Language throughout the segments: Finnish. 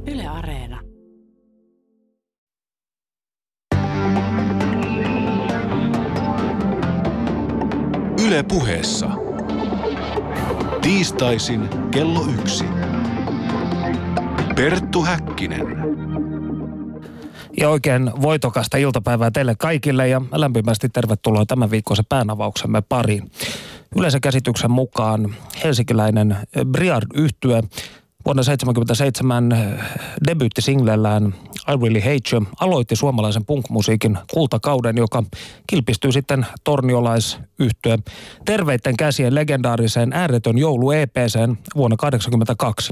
Yle Areena. Yle Puheessa. Tiistaisin kello 1. Perttu Häkkinen. Ja oikein voitokasta iltapäivää teille kaikille ja lämpimästi tervetuloa tämän viikkoisen päänavauksemme pariin. Yleisökäsityksen mukaan helsinkiläinen Briard-yhtye vuonna 1977 debyyttisinglellään I Really Hate You aloitti suomalaisen punk-musiikin kultakauden, joka kilpistyy sitten torniolaisyhtye Terveitten käsien legendaariseen Ääretön joulu EP:seen vuonna 1982.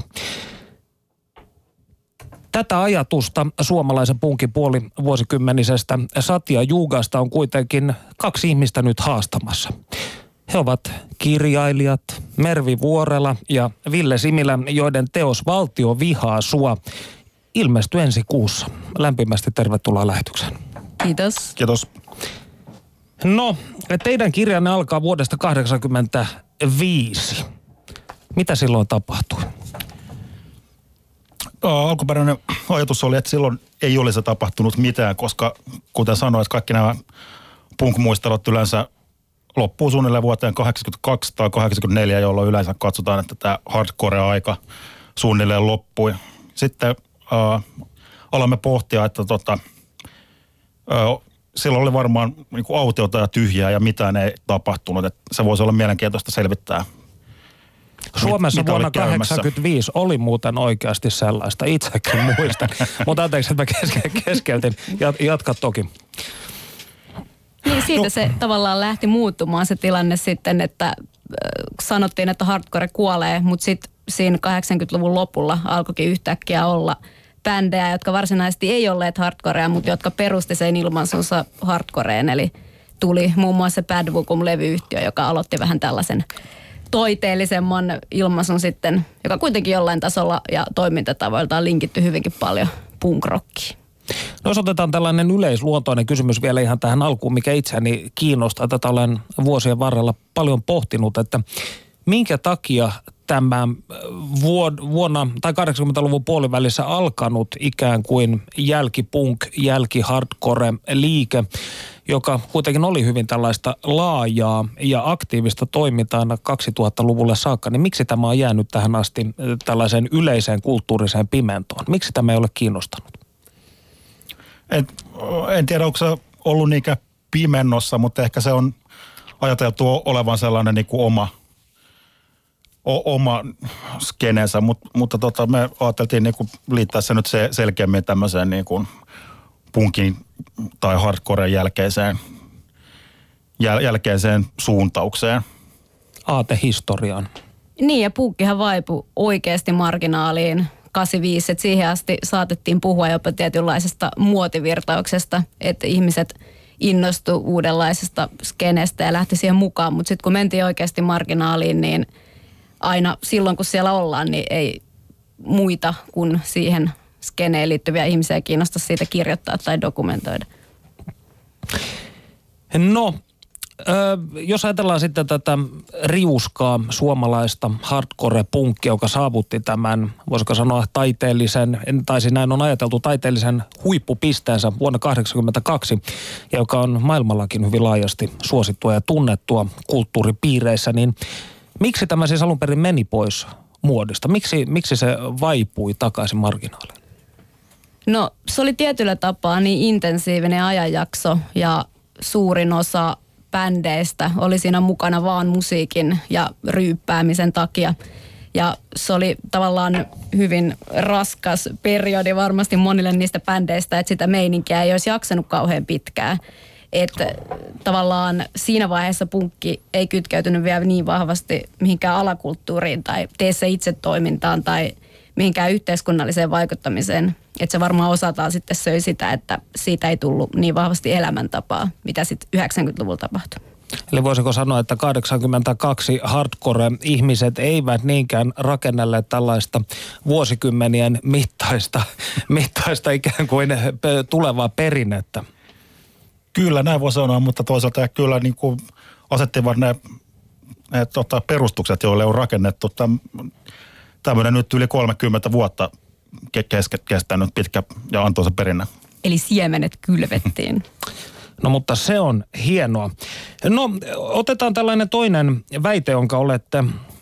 Tätä ajatusta suomalaisen punkin puolivuosikymmenisestä Satya Jugasta on kuitenkin kaksi ihmistä nyt haastamassa. He ovat kirjailijat Mervi Vuorela ja Ville Similä, joiden teos Valtio vihaa sua ilmestyy ensi kuussa. Lämpimästi tervetuloa lähetykseen. Kiitos. Kiitos. No, teidän kirjanne alkaa vuodesta 1985. Mitä silloin tapahtui? Alkuperäinen ajatus oli, että silloin ei olisi tapahtunut mitään, koska kuten sanoit, kaikki nämä punk-muistelot yleensä loppuu suunnilleen vuoteen 82 tai 84, jolloin yleensä katsotaan, että tämä hardcore-aika suunnilleen loppui. Sitten alamme pohtia, että silloin oli varmaan niin kuin autiota ja tyhjää ja mitään ei tapahtunut. Että se voisi olla mielenkiintoista selvittää. Suomessa vuonna 1985 oli muuten oikeasti sellaista, itsekin muistan. Mutta anteeksi, että mä keskeytin. Jatka toki. Niin siitä se tavallaan lähti muuttumaan se tilanne sitten, että sanottiin, että hardcore kuolee, mutta sitten siinä 80-luvun lopulla alkoikin yhtäkkiä olla bändejä, jotka varsinaisesti ei olleet hardcorea, mutta jotka perusti sen ilmansunsa hardcoreen. Eli tuli muun muassa Bad Vukum-levyyhtiö, joka aloitti vähän tällaisen toiteellisemman ilmaisun sitten, joka kuitenkin jollain tasolla ja toimintatavoiltaan linkitty hyvinkin paljon punk-rockiin. No jos otetaan tällainen yleisluontoinen kysymys vielä ihan tähän alkuun, mikä itseäni kiinnostaa. Tätä olen vuosien varrella paljon pohtinut, että minkä takia tämä vuonna tai 80-luvun puolivälissä alkanut ikään kuin jälkipunk, jälkihardcore liike, joka kuitenkin oli hyvin tällaista laajaa ja aktiivista toimintaa aina 2000-luvulle saakka, niin miksi tämä on jäänyt tähän asti tällaiseen yleiseen kulttuuriseen pimentoon? Miksi tämä ei ole kiinnostanut? En tiedä, onko se ollut niinkään pimennossa, mutta ehkä se on ajateltu olevan sellainen niin kuin oma skeneensä, mutta me ajateltiin niin kuin liittää se nyt selkeämmin tämmöiseen niin kuin punkin tai hardcoren jälkeiseen suuntaukseen. Aatehistoriaan. Niin ja punkkihan vaipui oikeasti marginaaliin 85, että siihen asti saatettiin puhua jopa tietynlaisesta muotivirtauksesta, että ihmiset innostu uudenlaisesta skenestä ja lähti siihen mukaan, mutta sitten kun mentiin oikeasti marginaaliin, niin aina silloin kun siellä ollaan, niin ei muita kuin siihen skeneen liittyviä ihmisiä kiinnosta siitä kirjoittaa tai dokumentoida. No, jos ajatellaan sitten tätä riuskaa suomalaista hardcore-punkkia, joka saavutti tämän, voisiko sanoa taiteellisen, tai näin on ajateltu, taiteellisen huippupisteensä vuonna 1982, ja joka on maailmallakin hyvin laajasti suosittua ja tunnettua kulttuuripiireissä, niin miksi tämä siis alun perin meni pois muodista? Miksi se vaipui takaisin marginaaliin? No se oli tietyllä tapaa niin intensiivinen ajanjakso ja suurin osa bändeistä oli siinä mukana vaan musiikin ja ryyppäämisen takia. Ja se oli tavallaan hyvin raskas periodi varmasti monille niistä bändeistä, että sitä meininkiä ei olisi jaksanut kauhean pitkään. Että tavallaan siinä vaiheessa punkki ei kytkeytynyt vielä niin vahvasti mihinkään alakulttuuriin tai tee se itse toimintaan tai mihinkään yhteiskunnalliseen vaikuttamiseen. Että se varmaan osataan sitten söi sitä, että siitä ei tullut niin vahvasti elämäntapaa, mitä sitten 90-luvulla tapahtui. Eli voisiko sanoa, että 82 hardcore-ihmiset eivät niinkään rakennelleet tällaista vuosikymmenien mittaista ikään kuin tulevaa perinnettä? Kyllä, näin voi sanoa, mutta toisaalta kyllä niin kuin asettivat ne perustukset, joille on rakennettu tämmöinen nyt yli 30 vuotta kestänyt pitkä ja antoisa perinnä. Eli siemenet kylvettiin. No mutta se on hienoa. No otetaan tällainen toinen väite, jonka olette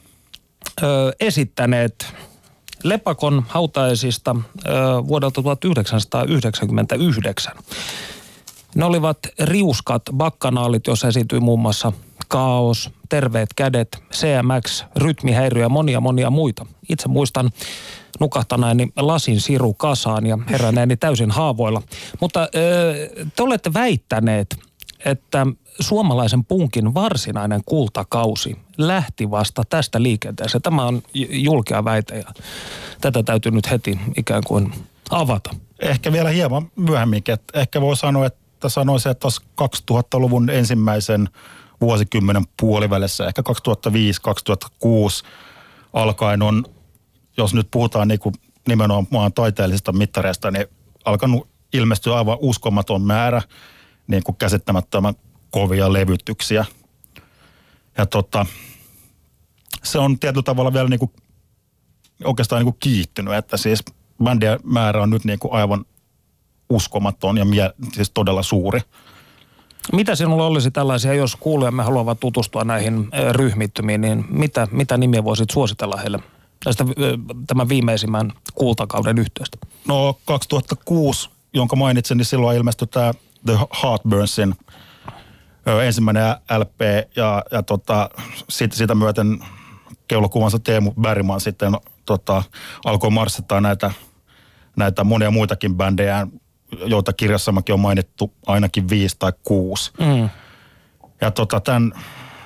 esittäneet Lepakon hautajaisista vuodelta 1999. Ne olivat riuskat bakkanaalit, joissa esiintyi muun muassa Kaos, Terveet kädet, CMX, Rytmihäiriö ja monia muita. Itse muistan nukahtaneeni lasin siru kasaan ja heränneeni täysin haavoilla. Mutta te olette väittäneet, että suomalaisen punkin varsinainen kultakausi lähti vasta tästä liikenteessä. Tämä on julkea väite ja tätä täytyy nyt heti ikään kuin avata. Ehkä vielä hieman myöhemminkin. Ehkä voi sanoa, että sanoisin, että tuossa 2000-luvun ensimmäisen vuosikymmenen puolivälissä, ehkä 2005-2006 alkaen on, jos nyt puhutaan niin kuin nimenomaan taiteellisista mittareista, niin alkanut ilmestyä aivan uskomaton määrä niin kuin käsittämättömän kovia levytyksiä. Ja se on tietyllä tavalla vielä niin kuin, oikeastaan niin kuin kiihtynyt, että siis bändien määrä on nyt niin kuin aivan uskomaton ja siis todella suuri. Mitä sinulla olisi tällaisia, jos kuulijamme haluavat tutustua näihin ryhmittymiin, niin mitä nimiä voisit suositella heille tästä tämän viimeisimmän kultakauden yhteystä? No 2006, jonka mainitsin, niin silloin ilmestyi tämä The Heartburnsin ensimmäinen LP ja sitä myöten keulokuvansa Teemu Bergman sitten alkoi marssittaa näitä monia muitakin bändejä, joita kirjassakin on mainittu ainakin 5 tai 6. Ja tämän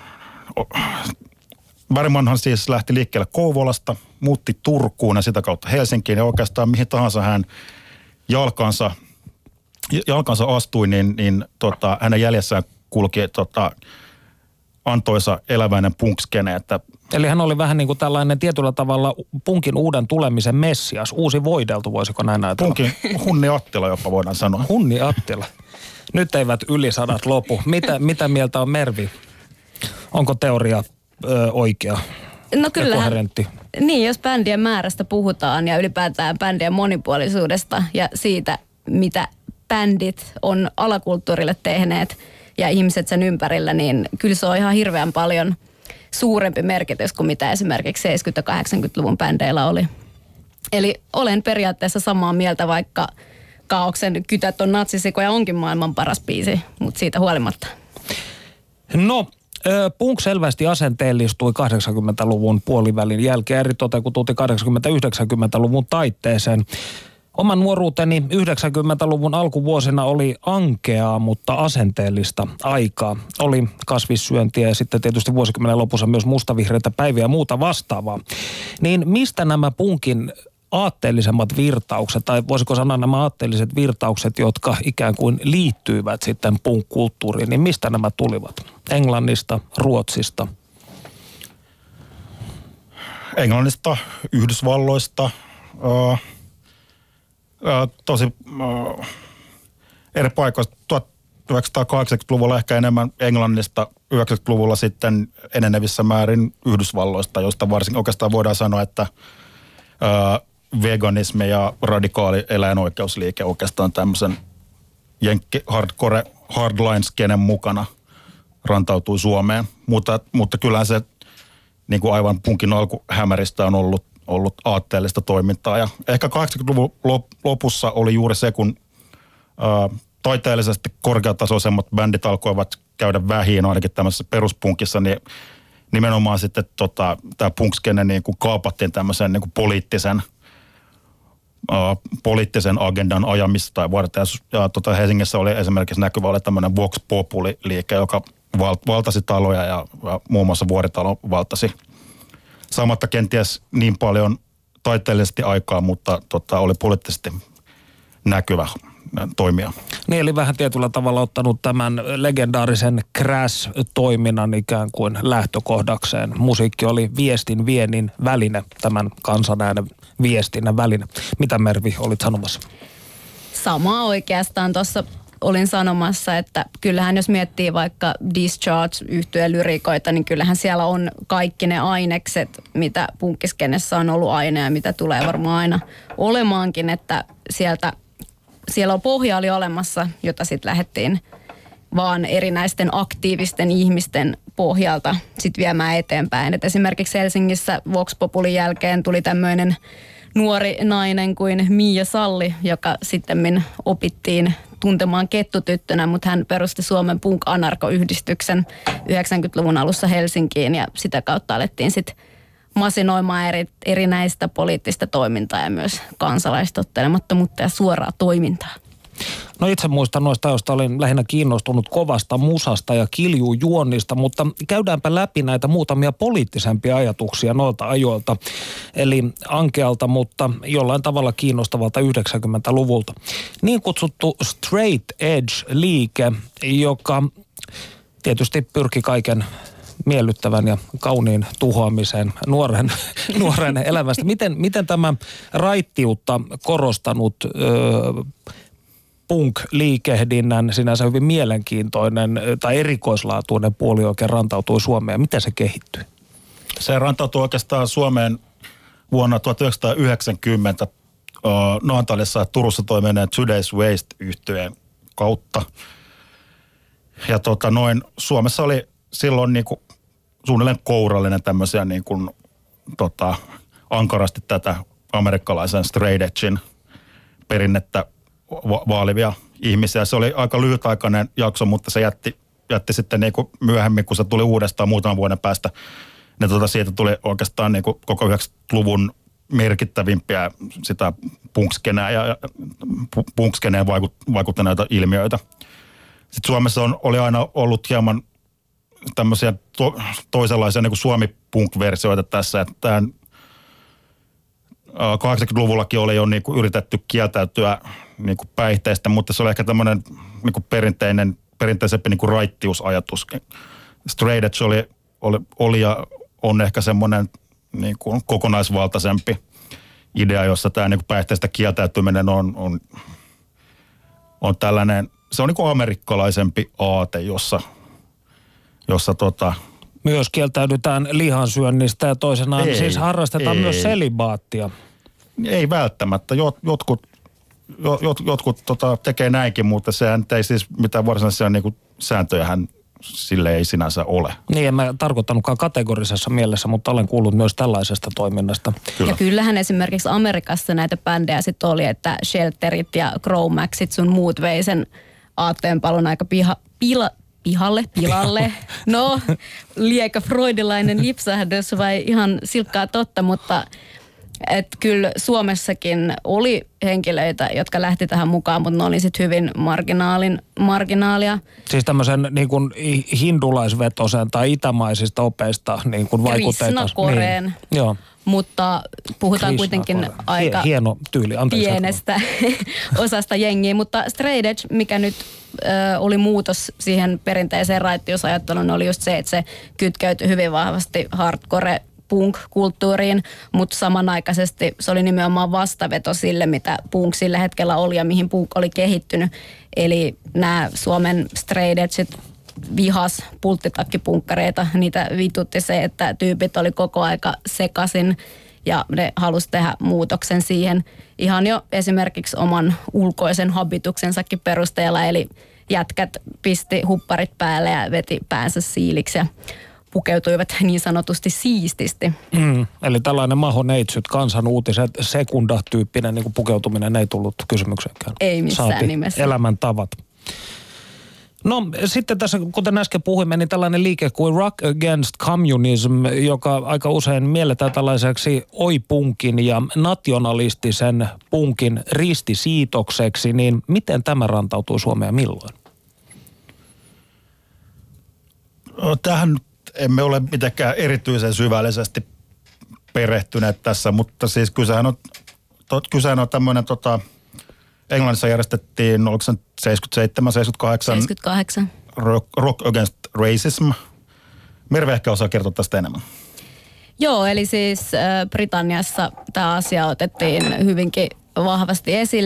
Bergmanhan siis lähti liikkeelle Kouvolasta, muutti Turkuun ja sitä kautta Helsinkiin ja oikeastaan mihin tahansa hän jalkansa astui, niin hänen jäljessään kulki antoisa eläväinen punkskene. Eli hän oli vähän niin kuin tällainen tietyllä tavalla punkin uuden tulemisen messias, uusi voideltu, voisiko näin ajatella? Punkin Hunni Attila jopa voidaan sanoa. Hunni Attila. Nyt eivät yli 100 lopu. Mitä mieltä on Mervi? Onko teoria oikea? No kyllähän, koherentti? Niin, jos bändien määrästä puhutaan ja ylipäätään bändien monipuolisuudesta ja siitä, mitä bändit on alakulttuurille tehneet ja ihmiset sen ympärillä, niin kyllä se on ihan hirveän paljon suurempi merkitys kuin mitä esimerkiksi 70- ja 80-luvun bändeillä oli. Eli olen periaatteessa samaa mieltä, vaikka Kaaoksen Kytät on natsisikoja onkin maailman paras biisi, mutta siitä huolimatta. No, punk selvästi asenteellistui 80-luvun puolivälin jälkeen, eritoten kun tultiin 80-90-luvun taitteeseen. Oman nuoruuteni 90-luvun alkuvuosina oli ankeaa, mutta asenteellista aikaa. Oli kasvissyöntiä ja sitten tietysti vuosikymmenen lopussa myös mustavihreitä päiviä ja muuta vastaavaa. Niin mistä nämä punkin aatteellisemmat virtaukset, tai voisiko sanoa nämä aatteelliset virtaukset, jotka ikään kuin liittyivät sitten punk-kulttuuriin, niin mistä nämä tulivat? Englannista, Ruotsista? Englannista, Yhdysvalloista, tosi eri paikoista. 1980-luvulla ehkä enemmän Englannista, 90-luvulla sitten enenevissä määrin Yhdysvalloista, josta varsin oikeastaan voidaan sanoa, että veganismi ja radikaali eläinoikeusliike oikeastaan tämmöisen hardcore, hardline-skenen mukana rantautui Suomeen. Mutta kyllä se niin kuin aivan punkin alkuhämäristä on ollut aatteellista toimintaa. Ja ehkä 80-luvun lopussa oli juuri se, kun taiteellisesti korkeatasoisemmat bändit alkoivat käydä vähiin, ainakin tämmöisessä peruspunkissa, niin nimenomaan sitten tämä punkskene niin kuin kaapattiin tämmöisen niin kuin poliittisen agendan ajamista varten. Ja Helsingissä oli esimerkiksi näkyvä oli tämmöinen Vox Populi-liike, joka valtasi taloja ja muun muassa Vuoritalo valtasi. Saamatta kenties niin paljon taiteellisesti aikaa, mutta oli poliittisesti näkyvä toimija. Niin, eli vähän tietyllä tavalla ottanut tämän legendaarisen Crash-toiminnan ikään kuin lähtökohdakseen. Musiikki oli viestin viennin väline, tämän kansanäänen viestinnän väline. Mitä Mervi olit sanomassa? Samaa oikeastaan tuossa olin sanomassa, että kyllähän jos miettii vaikka Discharge-yhtyeen lyrikoita, niin kyllähän siellä on kaikki ne ainekset, mitä punkkiskenessä on ollut aina ja mitä tulee varmaan aina olemaankin, että siellä on pohja oli olemassa, jota sitten lähdettiin vaan erinäisten aktiivisten ihmisten pohjalta sitten viemään eteenpäin. Et esimerkiksi Helsingissä Vox Populin jälkeen tuli tämmöinen nuori nainen kuin Miia Salli, joka sittemmin opittiin tuntemaan kettutyttönä, mutta hän perusti Suomen punk-anarko-yhdistyksen 90-luvun alussa Helsinkiin ja sitä kautta alettiin sitten masinoimaan erinäistä poliittista toimintaa ja myös kansalaistottelemattomuutta ja suoraa toimintaa. No itse muistan noista, joista olin lähinnä kiinnostunut kovasta musasta ja kiljujuonnista, mutta käydäänpä läpi näitä muutamia poliittisempia ajatuksia noilta ajoilta. Eli ankealta, mutta jollain tavalla kiinnostavalta 90-luvulta. Niin kutsuttu straight edge-liike, joka tietysti pyrki kaiken miellyttävän ja kauniin tuhoamiseen nuoren elämästä. Miten tämä raittiutta korostanut punk-liikehdinnän sinänsä hyvin mielenkiintoinen tai erikoislaatuinen puoli oikein rantautui Suomeen? Miten se kehittyi? Se rantautui oikeastaan Suomeen vuonna 1990 Naantalissa ja Turussa toimineen Today's Waste-yhtyeen kautta. Ja Suomessa oli silloin niinku suunnilleen kourallinen tämmöisiä niinku, ankarasti tätä amerikkalaisen straight edgein perinnettä vaalivia ihmisiä. Se oli aika lyhytaikainen jakso, mutta se jätti sitten niinku myöhemmin, kun se tuli uudestaan muutaman vuoden päästä, niin siitä tuli oikeastaan niinku koko 90-luvun merkittävimpiä sitä punkskenää ja punkskeneen vaikuttaneita ilmiöitä. Sitten Suomessa oli aina ollut hieman tämmöisiä toisenlaisia niin kuin Suomi-punk-versioita tässä, että tämän 80-luvullakin oli jo niin kuin yritetty kieltäytyä niin kuin päihteistä, mutta se oli ehkä tämmöinen niin kuin perinteisempi niin kuin raittiusajatus. Straight edge oli ja on ehkä semmoinen niin kuin kokonaisvaltaisempi idea, jossa tämä niin kuin päihteistä kieltäytyminen on tällainen, se on niin kuin amerikkalaisempi aate, jossa myös kieltäydytään lihansyönnistä ja toisenaan siis harrastetaan myös selibaattia. Ei välttämättä. Jotkut tekee näinkin, mutta sehän ei siis mitään varsinaisia niin kuin sääntöjähän sille ei sinänsä ole. Niin, en mä tarkoittanutkaan kategorisessa mielessä, mutta olen kuullut myös tällaisesta toiminnasta. Kyllä. Ja kyllähän esimerkiksi Amerikassa näitä bändejä sitten oli, että Shelterit ja Cro-Maxit sun muut vei sen aatteenpalon aika pilalle. No, lieka freudilainen lipsahdus vai ihan silkkaa totta, mutta että kyllä Suomessakin oli henkilöitä, jotka lähti tähän mukaan, mutta ne oli sitten hyvin marginaalia. Siis tämmöisen niin kuin hindulaisvetosen tai itämaisista opeista niin kuin vaikutteita. Krishna-koreen. Niin. Joo. Mutta puhutaan kuitenkin aika hieno tyyli. pienestä osasta jengiä. Mutta straight edge, mikä nyt oli muutos siihen perinteiseen raittiusajatteluun, oli just se, että se kytkeytyi hyvin vahvasti hardcore punk-kulttuuriin, mutta samanaikaisesti se oli nimenomaan vastaveto sille, mitä punk sillä hetkellä oli ja mihin punk oli kehittynyt. Eli nämä Suomen straight edget vihas pulttitakkipunkkareita, niitä vitutti se, että tyypit oli koko aika sekaisin ja ne halusi tehdä muutoksen siihen ihan jo esimerkiksi oman ulkoisen habituksensakin perusteella, eli jätkät pisti hupparit päälle ja veti päänsä siiliksi ja pukeutuivat niin sanotusti siististi. Eli tällainen mahoneitsyt, kansan uutiset, sekunda-tyyppinen niin kuin pukeutuminen ei tullut kysymyksenkään. Ei missään Saati nimessä. Elämäntavat. No sitten tässä, kuten äsken puhuimme, niin tällainen liike kuin Rock Against Communism, joka aika usein mielletään tällaiseksi oi-punkin ja nationalistisen punkin ristisiitokseksi, niin miten tämä rantautuu Suomeen milloin? Tähän emme ole mitenkään erityisen syvällisesti perehtyneet tässä, mutta siis kysehän on tämmöinen, Englannissa järjestettiin, oliko se 77, 78? Rock Against Racism. Merve ehkä osaa kertoa tästä enemmän. Joo, eli siis Britanniassa tämä asia otettiin hyvinkin vahvasti esille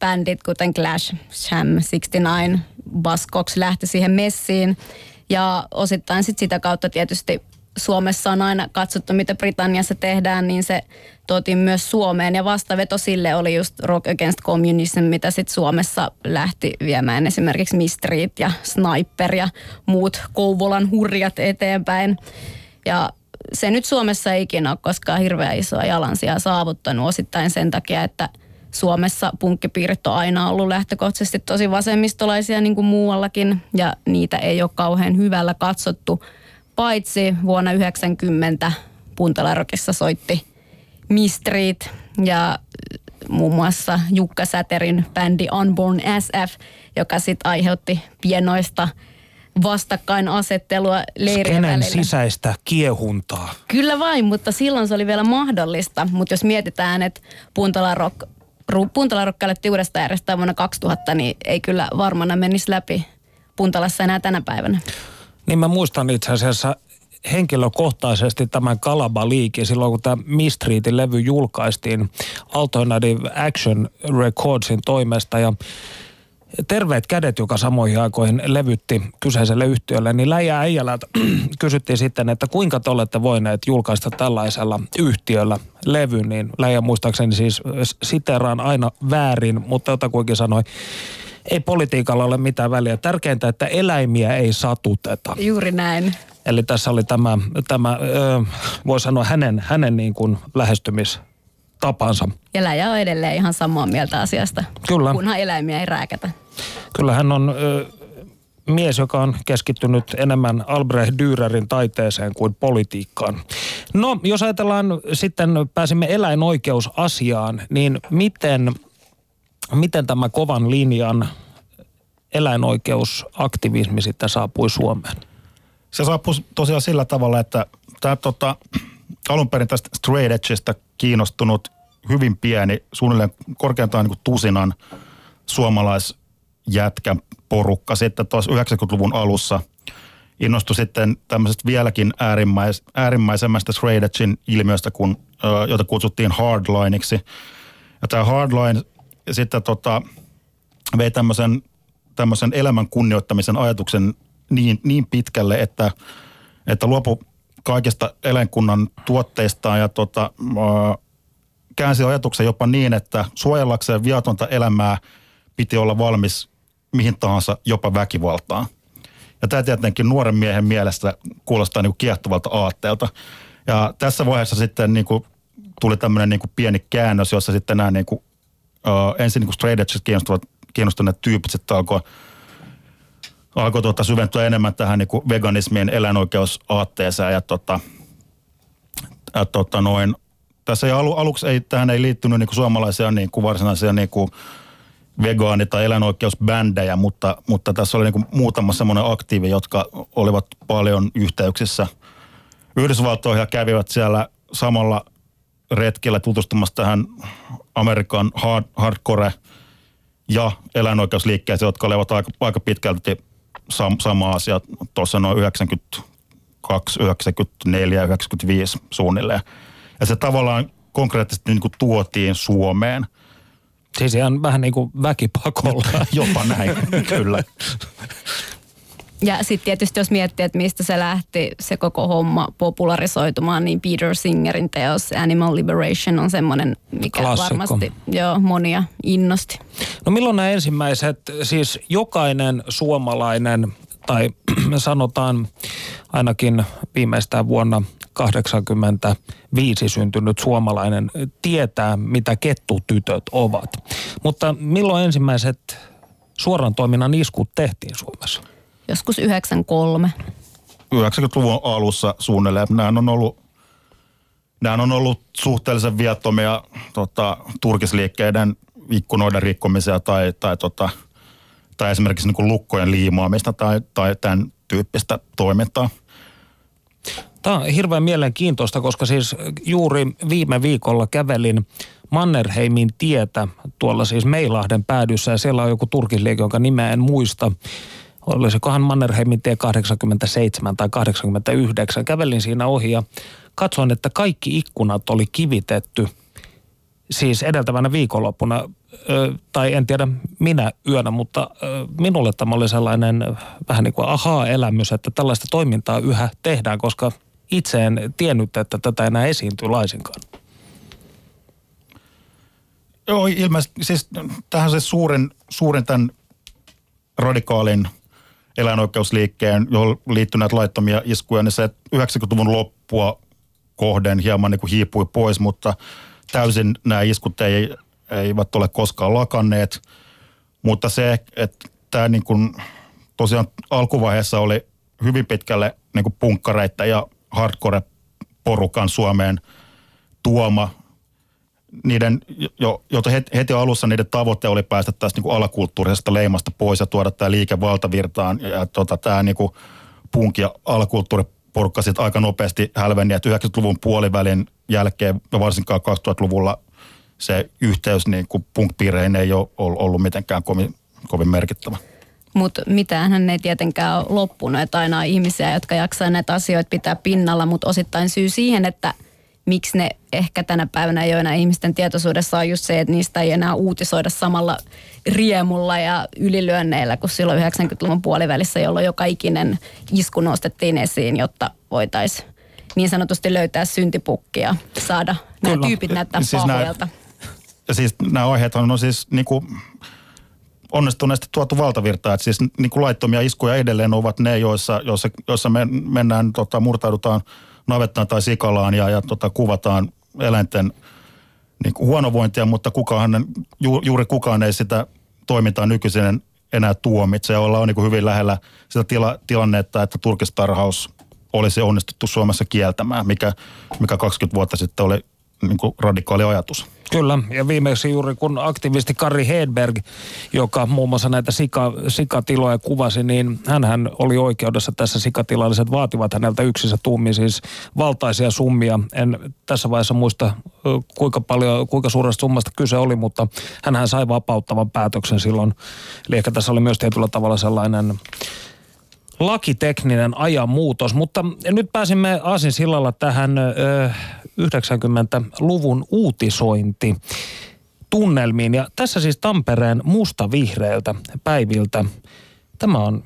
bändit, kuten Clash, Sham 69, Buzzcocks lähti siihen messiin. Ja osittain sit sitä kautta tietysti Suomessa on aina katsottu, mitä Britanniassa tehdään, niin se tuotiin myös Suomeen. Ja vastaveto sille oli just Rock Against Communism, mitä sitten Suomessa lähti viemään esimerkiksi Mistreet ja Sniper ja muut Kouvolan hurjat eteenpäin. Ja se nyt Suomessa ei ikinä ole koskaan hirveän isoa jalansijaa saavuttanut osittain sen takia, että Suomessa punkkipiirit on aina ollut lähtökohtaisesti tosi vasemmistolaisia niin kuin muuallakin ja niitä ei ole kauhean hyvällä katsottu. Paitsi vuonna 1990 Puntalarokissa soitti Mistreet ja muun muassa Jukka Säterin bändi Unborn SF, joka sitten aiheutti pienoista vastakkainasettelua leirien välillä. Sisäistä kiehuntaa. Kyllä vain, mutta silloin se oli vielä mahdollista. Mutta jos mietitään, että Puntalarokka alettiin uudestaan järjestää vuonna 2000, niin ei kyllä varmana menisi läpi Puntalassa enää tänä päivänä. Niin mä muistan itse asiassa henkilökohtaisesti tämän Kalabaliikin silloin, kun tämä Mistreetin levy julkaistiin Alternative Action Recordsin toimesta ja Terveet kädet, joka samoihin aikoihin levytti kyseiselle yhtiölle, niin Läijä Äijälältä kysyttiin sitten, että kuinka te olette voineet julkaista tällaisella yhtiöllä levyn, niin Läijä muistaakseni siis siteraan aina väärin, mutta jotakuinkin sanoi, ei politiikalla ole mitään väliä. Tärkeintä, että eläimiä ei satuteta. Juuri näin. Eli tässä oli tämä voi sanoa hänen niin kuin lähestymistapansa. Ja Läijä on edelleen ihan samaa mieltä asiasta, Kyllä. kunhan eläimiä ei rääkätä. Kyllä hän on mies, joka on keskittynyt enemmän Albrecht Dürerin taiteeseen kuin politiikkaan. No, jos ajatellaan sitten, pääsimme eläinoikeusasiaan, niin miten tämä kovan linjan eläinoikeusaktivismi sitten saapui Suomeen? Se saapui tosiaan sillä tavalla, että tämä alun perin tästä straight edgestä kiinnostunut hyvin pieni, suunnilleen korkeintaan niin kuin 10 suomalaisjätkän porukka sitten tuossa 90-luvun alussa innostui sitten tämmöisestä vieläkin äärimmäisemmästä straight edgen ilmiöstä, jota kutsuttiin hardlineiksi. Ja tämä hardline sitten vei tämmöisen elämän kunnioittamisen ajatuksen niin pitkälle, että luopui kaikista eläinkunnan tuotteistaan ja käänsi ajatuksen jopa niin, että suojellakseen viatonta elämää piti olla valmis mihin tahansa, jopa väkivaltaan. Ja tämä tietenkin nuoren miehen mielestä kuulostaa niin kuin kiehtovalta aatteelta. Ja tässä vaiheessa sitten niin kuin tuli tämmöinen niin kuin pieni käännös, jossa sitten nämä niin kuin, ensin niin kuin straight edges kiinnostuneet tyypit sitten alkoi syventyä enemmän tähän niin kuin veganismien eläinoikeusaatteeseen. Tässä aluksi tähän ei liittynyt niin kuin suomalaisia niin kuin varsinaisia niin kuin vegaani- tai eläinoikeusbändejä, mutta tässä oli niin kuin muutama semmoinen aktiivi, jotka olivat paljon yhteyksissä Yhdysvaltoihin ja kävivät siellä samalla retkellä tutustumassa tähän Amerikan hardcore ja eläinoikeusliikkeeseen, jotka olivat aika pitkälti sama asia tuossa noin 92, 94, 95 suunnilleen. Ja se tavallaan konkreettisesti niin kuin tuotiin Suomeen. Siis ihan vähän niin kuin väkipakolla. Jopa näin, kyllä. Ja sitten tietysti jos miettii, että mistä se lähti se koko homma popularisoitumaan, niin Peter Singerin teos Animal Liberation on semmoinen, mikä klassikko. Varmasti monia innosti. No milloin nämä ensimmäiset, siis jokainen suomalainen, tai sanotaan ainakin viimeistään vuonna 1985 syntynyt suomalainen tietää, mitä kettutytöt ovat. Mutta milloin ensimmäiset suoran toiminnan iskut tehtiin Suomessa? Joskus 93. 90-luvun alussa suunnilleen. Nämä on ollut suhteellisen viattomia turkisliikkeiden ikkunoiden rikkomisia tai esimerkiksi niin kuin lukkojen liimaamista tai tämän tyyppistä toimintaa. Tämä on hirveän mielenkiintoista, koska siis juuri viime viikolla kävelin Mannerheimin tietä tuolla siis Meilahden päädyssä ja siellä on joku turkisliike, jonka nimeä en muista. Olisikohan Mannerheimin tie 87 tai 89. Kävelin siinä ohi ja katsoin, että kaikki ikkunat oli kivitetty siis edeltävänä viikonloppuna, tai en tiedä minä yönä, mutta minulle tämä oli sellainen vähän niin kuin ahaa-elämys, että tällaista toimintaa yhä tehdään, koska itse en tiennyt, että tätä enää esiintyy laisinkaan. Joo, ilmeisesti siis tähän se suurin tämän radikaalin eläinoikeusliikkeen, johon liittyy näitä laittomia iskuja, niin se 90-luvun loppua kohden hieman niin kuin hiipui pois, mutta täysin nämä iskut eivät ole koskaan lakanneet. Mutta se, että tämä niin kuin tosiaan alkuvaiheessa oli hyvin pitkälle niin kuin punkkareita ja hardcore-porukan Suomeen tuoma. Niiden, jota heti alussa niiden tavoite oli päästä tästä niin kuin alakulttuurisesta leimasta pois ja tuoda tämä liike valtavirtaan. Ja tämä niin kuin punk- ja alakulttuuriporukka sitten aika nopeasti hälveni, että 90-luvun puolivälin jälkeen ja varsinkaan 2000-luvulla se yhteys niin kuin punk-piireihin ei ole ollut mitenkään kovin merkittävä. Mutta mitäänhän ei tietenkään ole loppunut, että aina on ihmisiä, jotka jaksaa näitä asioita pitää pinnalla, mutta osittain syy siihen, että miksi ne ehkä tänä päivänä joina ihmisten tietoisuudessa on just se, että niistä ei enää uutisoida samalla riemulla ja ylilyönneillä kuin silloin 90-luvun puolivälissä, jolloin joka ikinen isku nostettiin esiin, jotta voitaisiin niin sanotusti löytää syntipukkia, saada nämä tyypit näyttää siis pahoilta. Ja siis nämä aiheethan on siis niinku onnistuneesti tuotu valtavirtaan, että siis niinku laittomia iskuja edelleen ovat ne, joissa mennään, murtaudutaan navettaan tai sikalaan ja kuvataan eläinten niin kuin huonovointia, mutta juuri kukaan ei sitä toimintaa nykyisin enää tuomitse. Ollaan niin kuin hyvin lähellä sitä tilannetta, että turkistarhaus olisi onnistuttu Suomessa kieltämään, mikä 20 vuotta sitten oli niin kuin radikaali ajatus. Kyllä, ja viimeksi juuri kun aktivisti Kari Hedberg, joka muun muassa näitä sikatiloja kuvasi, niin hänhän oli oikeudessa tässä. Sikatilalliset vaativat häneltä yksissä tuumin siis valtaisia summia. En tässä vaiheessa muista kuinka suuresta summasta kyse oli, mutta hänhän sai vapauttavan päätöksen silloin. Eli ehkä tässä oli myös tietyllä tavalla sellainen lakitekninen ajanmuutos, mutta nyt pääsimme aasinsillalla tähän 90-luvun uutisointi tunnelmiin. Ja tässä siis Tampereen mustavihreiltä päiviltä. Tämä on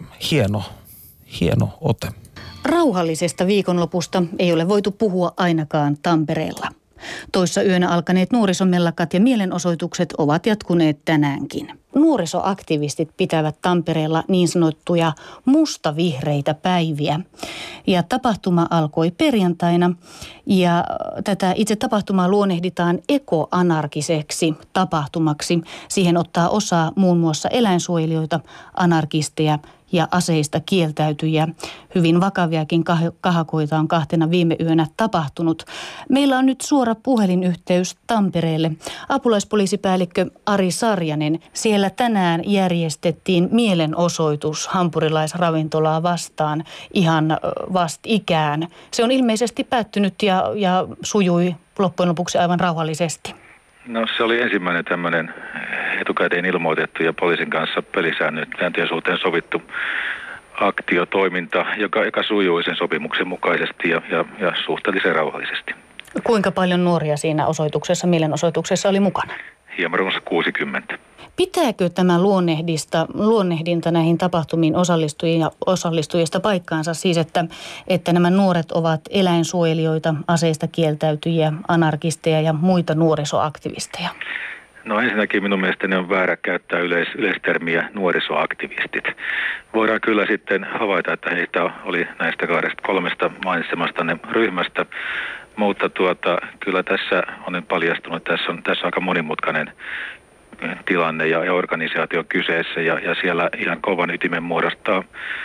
hieno ote. Rauhallisesta viikonlopusta ei ole voitu puhua ainakaan Tampereella. Toissa yönä alkaneet nuorisomellakat ja mielenosoitukset ovat jatkuneet tänäänkin. Nuorisoaktivistit pitävät Tampereella niin sanottuja mustavihreitä päiviä. Ja tapahtuma alkoi perjantaina ja tätä itse tapahtumaa luonnehditaan ekoanarkiseksi tapahtumaksi. Siihen ottaa osaa muun muassa eläinsuojelijoita, anarkisteja ja aseista kieltäytyjiä. Hyvin vakaviakin kahakoita on 2 viime yönä tapahtunut. Meillä on nyt suora puhelinyhteys Tampereelle. Apulaispoliisipäällikkö Ari Sarjanen, siellä tänään järjestettiin mielenosoitus hampurilaisravintolaa vastaan ihan vastikään. Se on ilmeisesti päättynyt ja sujui loppujen lopuksi aivan rauhallisesti. No se oli ensimmäinen tämmöinen etukäteen ilmoitettu ja poliisin kanssa sääntöjen suhteen sovittu aktiotoiminta, joka sujui sen sopimuksen mukaisesti ja suhteellisen rauhallisesti. Kuinka paljon nuoria siinä mielenosoituksessa oli mukana? Hieman runsas 60. Pitääkö tämä luonnehdinta näihin tapahtumiin osallistujista paikkaansa? Siis, että nämä nuoret ovat eläinsuojelijoita, aseista kieltäytyjiä, anarkisteja ja muita nuorisoaktivisteja? No ensinnäkin minun mielestäni on väärä käyttää yleistermiä nuorisoaktivistit. Voidaan kyllä sitten havaita, että heitä oli näistä 2-3 mainitsemastanne ryhmästä, mutta kyllä tässä on nyt paljastunut, että tässä on aika monimutkainen tilanne ja organisaatio kyseessä ja siellä ihan kovan ytimen muodostaa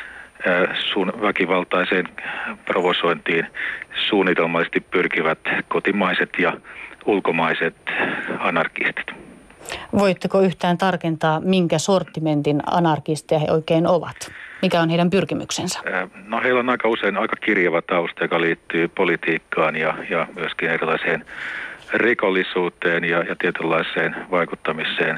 väkivaltaiseen provosointiin suunnitelmallisesti pyrkivät kotimaiset ja ulkomaiset anarkistit. Voitteko yhtään tarkentaa, minkä sortimentin anarkisteja he oikein ovat? Mikä on heidän pyrkimyksensä? No heillä on aika usein aika kirjava tausta, joka liittyy politiikkaan ja myöskin erilaiseen rikollisuuteen ja tietynlaiseen vaikuttamiseen,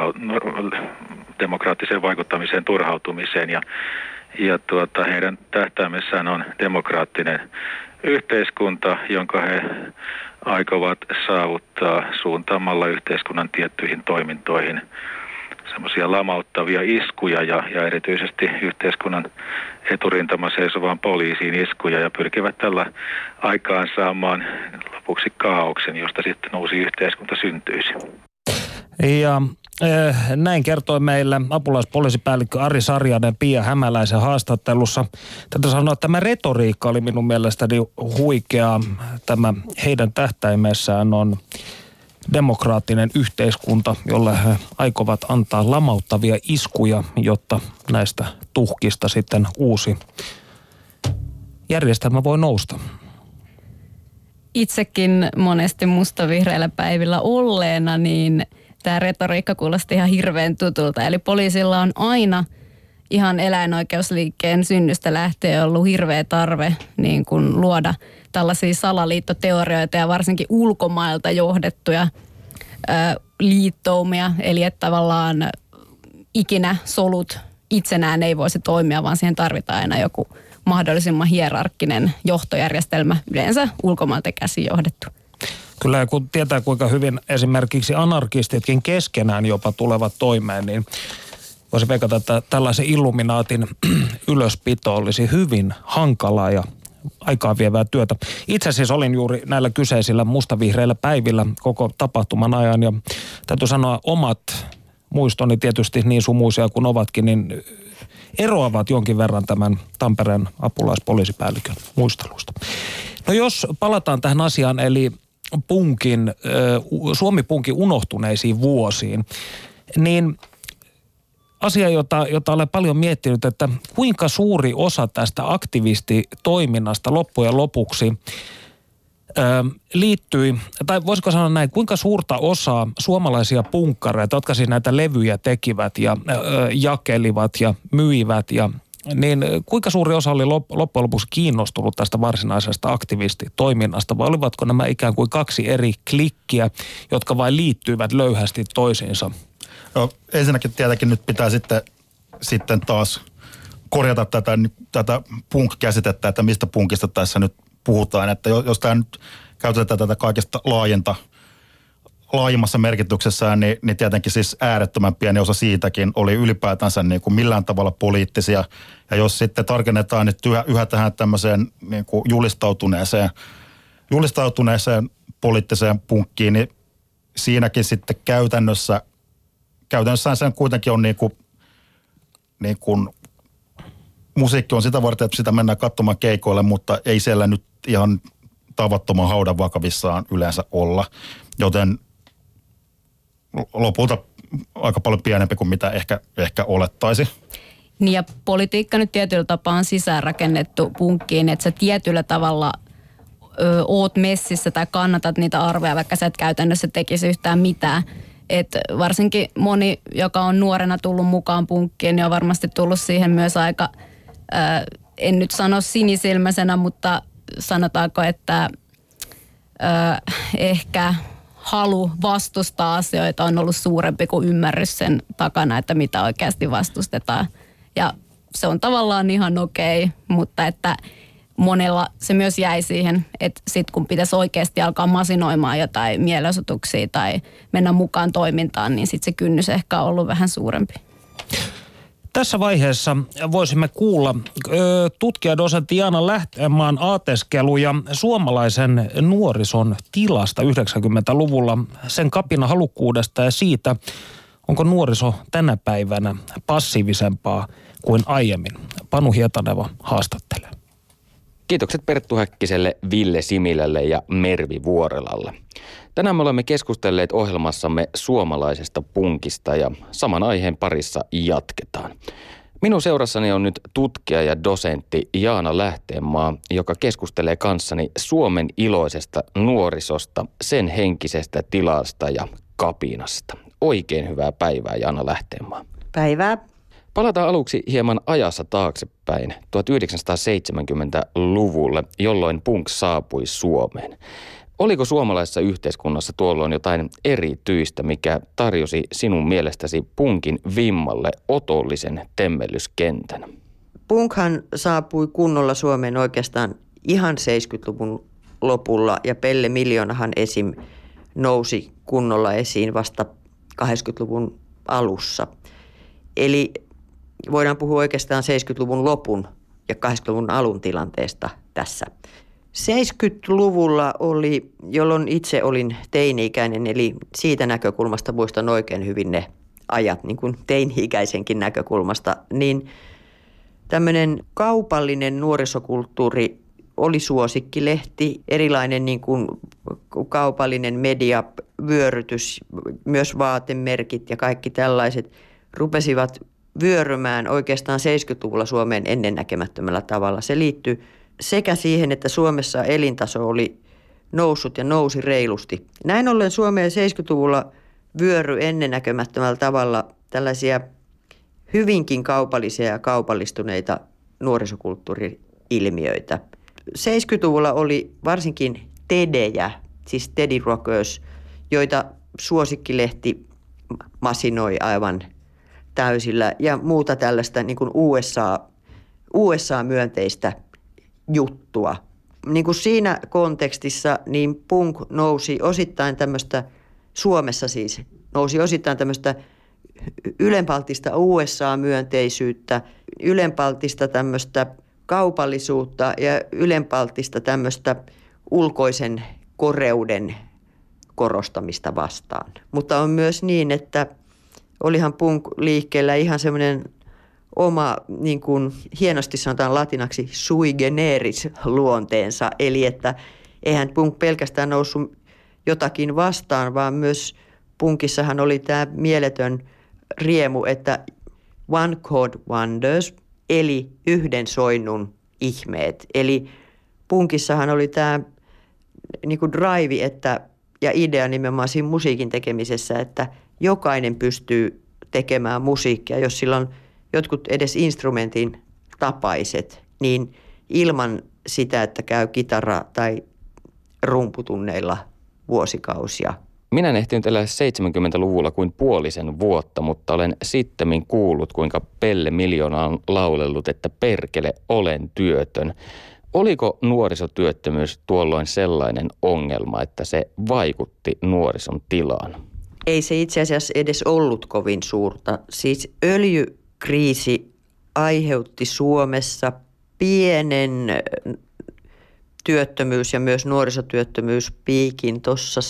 demokraattiseen vaikuttamiseen, turhautumiseen ja heidän tähtäimessään on demokraattinen yhteiskunta, jonka he aikovat saavuttaa suuntaamalla yhteiskunnan tiettyihin toimintoihin semmoisia lamauttavia iskuja ja erityisesti yhteiskunnan eturintama seisovaan poliisiin iskuja ja pyrkivät tällä aikaan saamaan lopuksi kaaoksen, josta sitten uusi yhteiskunta syntyisi. Ja näin kertoi meille apulaispoliisipäällikkö Ari Sarjanen Pia Hämäläisen haastattelussa. Tätä sanoa, että tämä retoriikka oli minun mielestäni huikea. Tämä heidän tähtäimessään on demokraattinen yhteiskunta, jolle he aikovat antaa lamauttavia iskuja, jotta näistä tuhkista sitten uusi järjestelmä voi nousta. Itsekin monesti mustavihreillä päivillä olleena, niin tämä retoriikka kuulosti ihan hirveän tutulta. Eli poliisilla on aina ihan eläinoikeusliikkeen synnystä lähtien ollut hirveä tarve niin kuin luoda tällaisia salaliittoteorioita ja varsinkin ulkomailta johdettuja liittoumia. Eli että tavallaan ikinä solut itsenään ei voisi toimia, vaan siihen tarvitaan aina joku mahdollisimman hierarkkinen johtojärjestelmä, yleensä ulkomailta käsin johdettu. Kyllä, kun tietää kuinka hyvin esimerkiksi anarkistitkin keskenään jopa tulevat toimeen, niin voisi veikata, että tällaisen illuminaatin ylöspito olisi hyvin hankalaa ja aikaa vievää työtä. Itse siis olin juuri näillä kyseisillä mustavihreillä päivillä koko tapahtuman ajan ja täytyy sanoa omat muistoni tietysti niin sumuisia kuin ovatkin, niin eroavat jonkin verran tämän Tampereen apulaispoliisipäällikön muistelusta. No jos palataan tähän asiaan, eli Suomi-punkin unohtuneisiin vuosiin, niin asia, jota olen paljon miettinyt, että kuinka suuri osa tästä aktivistitoiminnasta loppujen lopuksi liittyi, tai voisiko sanoa näin, kuinka suurta osaa suomalaisia punkkareita, jotka siis näitä levyjä tekivät ja jakelivat ja myivät niin kuinka suuri osa oli loppujen lopuksi kiinnostunut tästä varsinaisesta aktivistitoiminnasta, vai olivatko nämä ikään kuin kaksi eri klikkiä, jotka vain liittyivät löyhästi toisiinsa? No, ensinnäkin tietenkin nyt pitää sitten taas korjata tätä punk-käsitettä, että mistä punkista tässä nyt puhutaan. Että jos tämä nyt käytetään tätä kaikesta laajimmassa merkityksessään, niin tietenkin siis äärettömän pieni osa siitäkin oli ylipäätänsä niin kuin millään tavalla poliittisia. Ja jos sitten tarkennetaan nyt yhä tähän tämmöiseen niin kuin julistautuneeseen poliittiseen punkkiin, niin siinäkin sitten käytännössään sen kuitenkin on niin kuin musiikki on sitä varten, että sitä mennään katsomaan keikoille, mutta ei siellä nyt ihan tavattoman haudan vakavissaan yleensä olla. Joten lopulta aika paljon pienempi kuin mitä ehkä olettaisi. Niin ja politiikka nyt tietyllä tapaa on sisäänrakennettu punkkiin, että sä tietyllä tavalla oot messissä tai kannatat niitä arvoja, vaikka sä et käytännössä tekisi yhtään mitään. Et varsinkin moni, joka on nuorena tullut mukaan punkkiin, niin on varmasti tullut siihen myös aika, en nyt sano sinisilmäisenä, mutta sanotaanko, että ehkä halu vastustaa asioita on ollut suurempi kuin ymmärrys sen takana, että mitä oikeasti vastustetaan. Ja se on tavallaan ihan okei, mutta että monella se myös jäi siihen, että sitten kun pitäisi oikeasti alkaa masinoimaan jotain mielenosoituksia tai mennä mukaan toimintaan, niin sitten se kynnys ehkä on ollut vähän suurempi. Tässä vaiheessa voisimme kuulla tutkijadosentti Jaana Lähteenmaan aateskeluja suomalaisen nuorison tilasta 90-luvulla, sen kapinahalukkuudesta ja siitä, onko nuoriso tänä päivänä passiivisempaa kuin aiemmin. Panu Hietaneva haastattelee. Kiitokset Perttu Häkkiselle, Ville Similälle ja Mervi Vuorelalle. Tänään me olemme keskustelleet ohjelmassamme suomalaisesta punkista ja saman aiheen parissa jatketaan. Minun seurassani on nyt tutkija ja dosentti Jaana Lähteenmaa, joka keskustelee kanssani Suomen iloisesta nuorisosta, sen henkisestä tilasta ja kapinasta. Oikein hyvää päivää, Jaana Lähteenmaa. Päivää. Palataan aluksi hieman ajassa taaksepäin 1970-luvulle, jolloin punk saapui Suomeen. Oliko suomalaisessa yhteiskunnassa tuolloin jotain erityistä, mikä tarjosi sinun mielestäsi punkin vimmalle otollisen temmellyskentän? Punkhan saapui kunnolla Suomeen oikeastaan ihan 70-luvun lopulla ja Pelle Miljoonahan esim. Nousi kunnolla esiin vasta 80-luvun alussa. Eli voidaan puhua oikeastaan 70-luvun lopun ja 80-luvun alun tilanteesta tässä. 70-luvulla oli, jolloin itse olin teini-ikäinen, eli siitä näkökulmasta muistan oikein hyvin ne ajat, niin kuin teini-ikäisenkin näkökulmasta, niin tämmöinen kaupallinen nuorisokulttuuri oli suosikkilehti, erilainen niin kuin kaupallinen mediavyörytys, myös vaatemerkit ja kaikki tällaiset rupesivat vyörymään oikeastaan 70-luvulla Suomeen ennennäkemättömällä tavalla. Se liittyy sekä siihen, että Suomessa elintaso oli noussut ja nousi reilusti. Näin ollen Suomeen 70-luvulla vyöry ennennäkemättömällä tavalla tällaisia hyvinkin kaupallisia ja kaupallistuneita nuorisokulttuuri-ilmiöitä. 70-luvulla oli varsinkin tedejä, siis Teddy Rockers, joita suosikkilehti masinoi aivan täysillä ja muuta tällaista niin kuin USA-myönteistä juttua. Niin kuin siinä kontekstissa niin punk nousi osittain tämmöistä, Suomessa siis nousi osittain tämmöistä ylenpalttista USA-myönteisyyttä, ylenpalttista tämmöistä kaupallisuutta ja ylenpalttista tämmöistä ulkoisen koreuden korostamista vastaan. Mutta on myös niin, että olihan punk-liikkeellä ihan semmoinen oma, niin kuin hienosti sanotaan latinaksi, sui generis luonteensa. Eli että eihän punk pelkästään noussut jotakin vastaan, vaan myös punkissahan oli tämä mieletön riemu, että one chord wonders, eli yhden soinnun ihmeet. Eli punkissahan oli tämä niin kuin drive ja idea nimenomaan siinä musiikin tekemisessä, että jokainen pystyy tekemään musiikkia, jos sillä on jotkut edes instrumentin tapaiset, niin ilman sitä, että käy kitara- tai rumputunneilla vuosikausia. Minä en ehtinyt elää 70-luvulla kuin puolisen vuotta, mutta olen sittemmin kuullut, kuinka Pelle Miljoona on laulellut, että perkele, olen työtön. Oliko nuorisotyöttömyys tuolloin sellainen ongelma, että se vaikutti nuorison tilaan? Ei se itse asiassa edes ollut kovin suurta. Siis öljykriisi aiheutti Suomessa pienen työttömyys ja myös nuorisotyöttömyyspiikin tuossa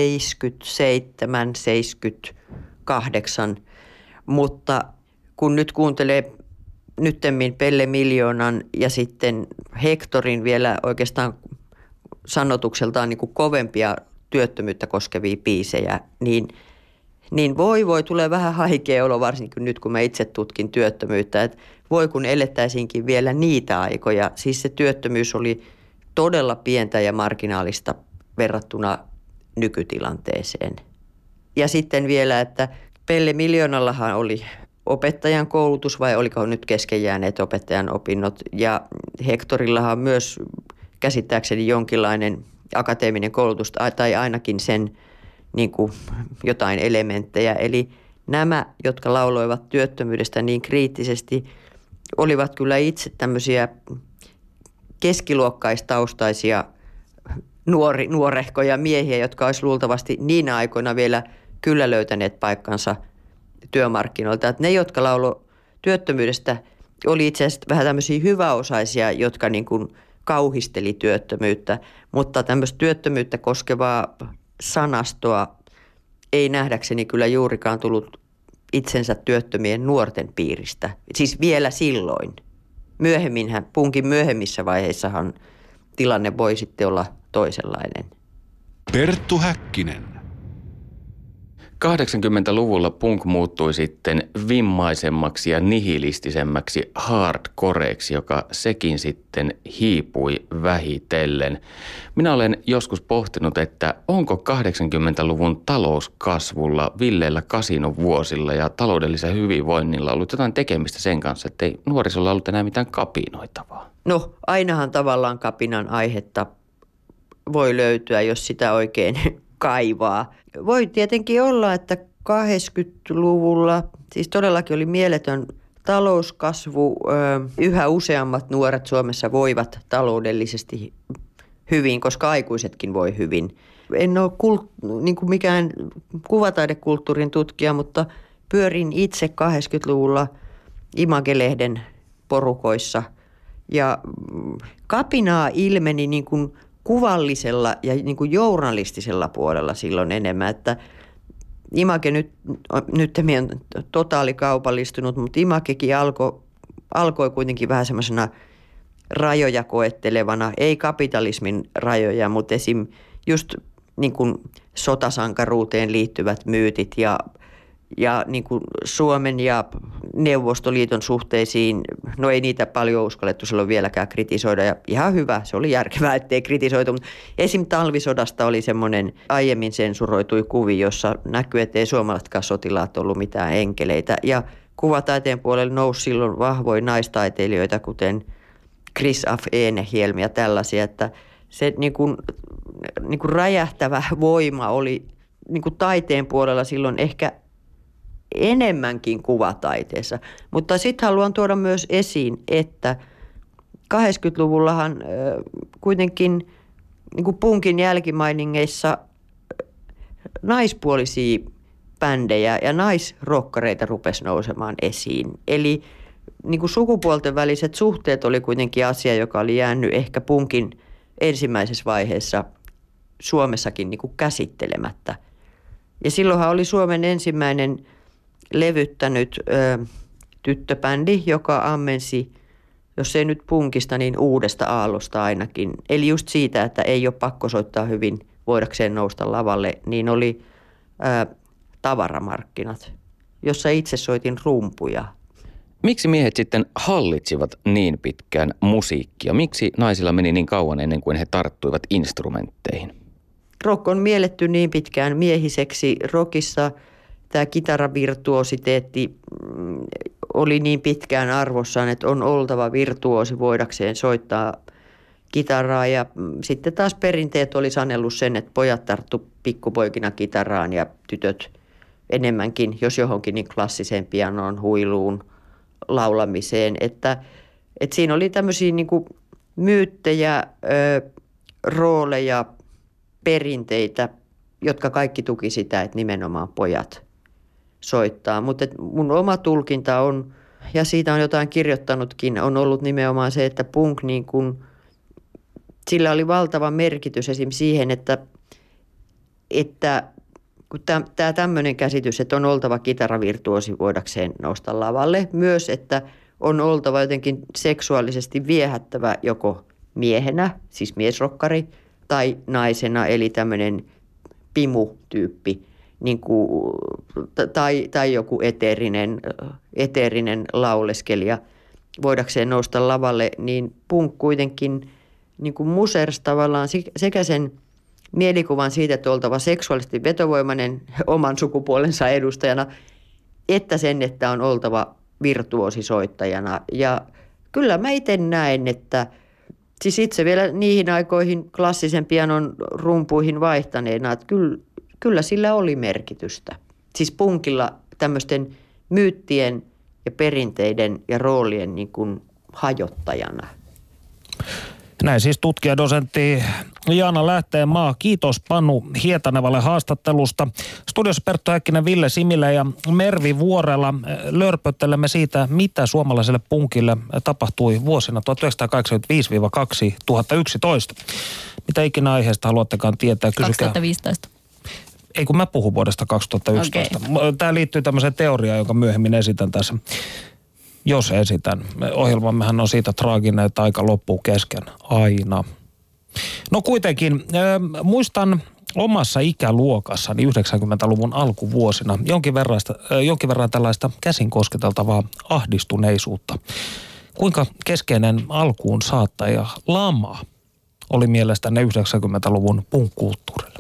77-78, mutta kun nyt kuuntelee nyttemmin Pelle Miljoonan ja sitten Hectorin vielä oikeastaan sanotukseltaan niin kuin kovempia työttömyyttä koskevia biisejä, niin voi tulee vähän haikea olo, varsinkin nyt kun mä itse tutkin työttömyyttä, että voi kun elettäisiinkin vielä niitä aikoja. Siis se työttömyys oli todella pientä ja marginaalista verrattuna nykytilanteeseen. Ja sitten vielä, että Pelle Miljoonallahan oli opettajan koulutus vai oliko nyt kesken jääneet opettajan opinnot. Ja Hectorillahan myös käsittääkseni jonkinlainen akateeminen koulutus tai ainakin sen niin kuin jotain elementtejä. Eli nämä, jotka lauloivat työttömyydestä niin kriittisesti, olivat kyllä itse tämmöisiä keskiluokkaistaustaisia nuorehkoja miehiä, jotka olisi luultavasti niinä aikoina vielä kyllä löytäneet paikkansa työmarkkinoilta. Että ne, jotka laulo työttömyydestä, oli itse asiassa vähän tämmöisiä hyväosaisia, jotka niin kuin kauhisteli työttömyyttä, mutta tämmöistä työttömyyttä koskevaa sanastoa ei nähdäkseni kyllä juurikaan tullut itsensä työttömien nuorten piiristä. Siis vielä silloin. Myöhemminhän, punkin myöhemmissä vaiheissahan tilanne voi sitten olla toisenlainen. Perttu Häkkinen. 80-luvulla punk muuttui sitten vimmaisemmaksi ja nihilistisemmäksi hardcoreeksi, joka sekin sitten hiipui vähitellen. Minä olen joskus pohtinut, että onko 80-luvun talouskasvulla, villeillä kasinovuosilla ja taloudellisen hyvinvoinnilla ollut jotain tekemistä sen kanssa, että ei nuorisolla ollut enää mitään kapinoitavaa? No, ainahan tavallaan kapinan aihetta voi löytyä, jos sitä oikein kaivaa. Voi tietenkin olla, että 80-luvulla, siis todellakin oli mieletön talouskasvu, yhä useammat nuoret Suomessa voivat taloudellisesti hyvin, koska aikuisetkin voi hyvin. En ole niin kuin mikään kuvataidekulttuurin tutkija, mutta pyörin itse 80-luvulla Image-lehden porukoissa ja kapinaa ilmeni niin kuin kuvallisella ja niin kuin journalistisella puolella silloin enemmän, että Image nyt on totaalikaupallistunut, mutta Imagekin alkoi kuitenkin vähän semmoisena rajoja koettelevana, ei kapitalismin rajoja, mutta esim. Just niin kuin sotasankaruuteen liittyvät myytit ja niin kuin Suomen ja Neuvostoliiton suhteisiin, no ei niitä paljon uskallettu silloin vieläkään kritisoida ja ihan hyvä, se oli järkevää, ettei kritisoitu, mutta esim. Talvisodasta oli semmoinen aiemmin sensuroitui kuvi, jossa näkyy, ettei suomalaisetkaan sotilaat ollut mitään enkeleitä ja kuvataiteen puolelle nousi silloin vahvoja naistaiteilijoita, kuten Chris Af Enehielm ja tällaisia, että se niin kuin räjähtävä voima oli niin kuin taiteen puolella silloin ehkä enemmänkin kuvataiteessa. Mutta sitten haluan tuoda myös esiin, että 80-luvullahan kuitenkin niin kuin punkin jälkimainingeissa naispuolisia bändejä ja naisrokkareita rupesi nousemaan esiin. Eli niin kuin sukupuolten väliset suhteet oli kuitenkin asia, joka oli jäänyt ehkä punkin ensimmäisessä vaiheessa Suomessakin niin kuin käsittelemättä. Ja silloinhan oli Suomen ensimmäinen levyttänyt tyttöbändi, joka ammensi, jos ei nyt punkista, niin uudesta aallosta ainakin. Eli just siitä, että ei ole pakko soittaa hyvin voidakseen nousta lavalle, niin oli tavaramarkkinat, jossa itse soitin rumpuja. Miksi miehet sitten hallitsivat niin pitkään musiikkia? Miksi naisilla meni niin kauan ennen kuin he tarttuivat instrumentteihin? Rock on mielletty niin pitkään miehiseksi. Rockissa tämä kitaravirtuositeetti oli niin pitkään arvossaan, että on oltava virtuosi voidakseen soittaa kitaraa. Ja sitten taas perinteet oli sanellut sen, että pojat tarttu pikkupoikina kitaraan ja tytöt enemmänkin, jos johonkin, niin klassiseen pianoon, huiluun, laulamiseen. Että siinä oli tämmöisiä niin kuin myyttejä, rooleja, perinteitä, jotka kaikki tuki sitä, että nimenomaan pojat soittaa. Mutta mun oma tulkinta on, ja siitä on jotain kirjoittanutkin, on ollut nimenomaan se, että punk niin kun, sillä oli valtava merkitys esimerkiksi siihen, että kun tämä tämmöinen käsitys, että on oltava kitaravirtuosi voidakseen nousta lavalle, myös että on oltava jotenkin seksuaalisesti viehättävä joko miehenä, siis miesrokkari, tai naisena, eli tämmöinen pimu-tyyppi, niin kuin, tai joku eteerinen lauleskelija voidakseen nousta lavalle, niin punk kuitenkin niin kuin musersi tavallaan sekä sen mielikuvan siitä, että oltava seksuaalisesti vetovoimainen oman sukupuolensa edustajana, että sen, että on oltava virtuoosisoittajana. Ja kyllä mä itse näen, että siis itse vielä niihin aikoihin klassisen pianon rumpuihin vaihtaneena, että kyllä sillä oli merkitystä. Siis punkilla tämmöisten myyttien ja perinteiden ja roolien niin kuin hajottajana. Näin siis tutkijadosentti Jaana Lähteenmaa. Kiitos Panu Hietanevalle haastattelusta. Studiossa Perttu Häkkinen, Ville Similä ja Mervi Vuorela. Lörpöttelemme siitä, mitä suomalaiselle punkille tapahtui vuosina 1985-2011. Mitä ikinä aiheesta haluattekaan tietää? Kysykää. 2015. Ei kun mä puhun vuodesta 2011. Okay. Tämä liittyy tämmöiseen teoriaan, jonka myöhemmin esitän tässä. Jos esitän. Ohjelmammehan on siitä traaginen, että aika loppuu kesken. Aina. No kuitenkin, muistan omassa ikäluokassani 90-luvun alkuvuosina jonkin verran tällaista käsin kosketeltavaa ahdistuneisuutta. Kuinka keskeinen alkuun saattaja lama oli mielestäni 90-luvun punk-kulttuurille?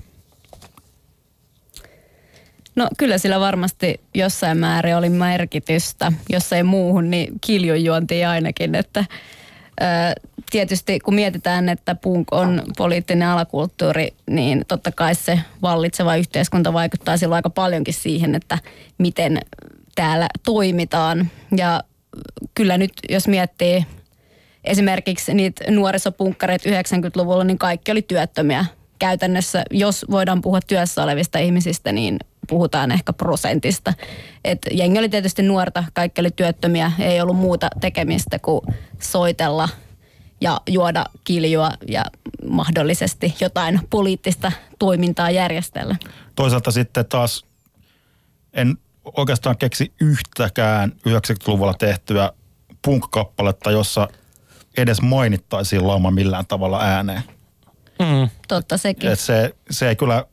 No kyllä sillä varmasti jossain määrin oli merkitystä, jos ei muuhun, niin kiljujuontiin ainakin, että tietysti kun mietitään, että punk on poliittinen alakulttuuri, niin totta kai se vallitseva yhteiskunta vaikuttaa silloin aika paljonkin siihen, että miten täällä toimitaan. Ja kyllä nyt jos miettii esimerkiksi niitä nuorisopunkkareita 90-luvulla, niin kaikki oli työttömiä. Käytännössä, jos voidaan puhua työssä olevista ihmisistä, niin puhutaan ehkä prosentista. Et jengi oli tietysti nuorta, kaikki oli työttömiä, ei ollut muuta tekemistä kuin soitella ja juoda kiljua ja mahdollisesti jotain poliittista toimintaa järjestellä. Toisaalta sitten taas en oikeastaan keksi yhtäkään 90-luvulla tehtyä punk-kappaletta, jossa edes mainittaisiin lama millään tavalla ääneen. Totta sekin. Et se ei kyllä...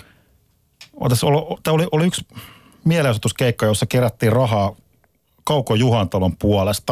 Oli yksi mielenosoituskeikka, jossa kerättiin rahaa Kauko Juhantalon puolesta.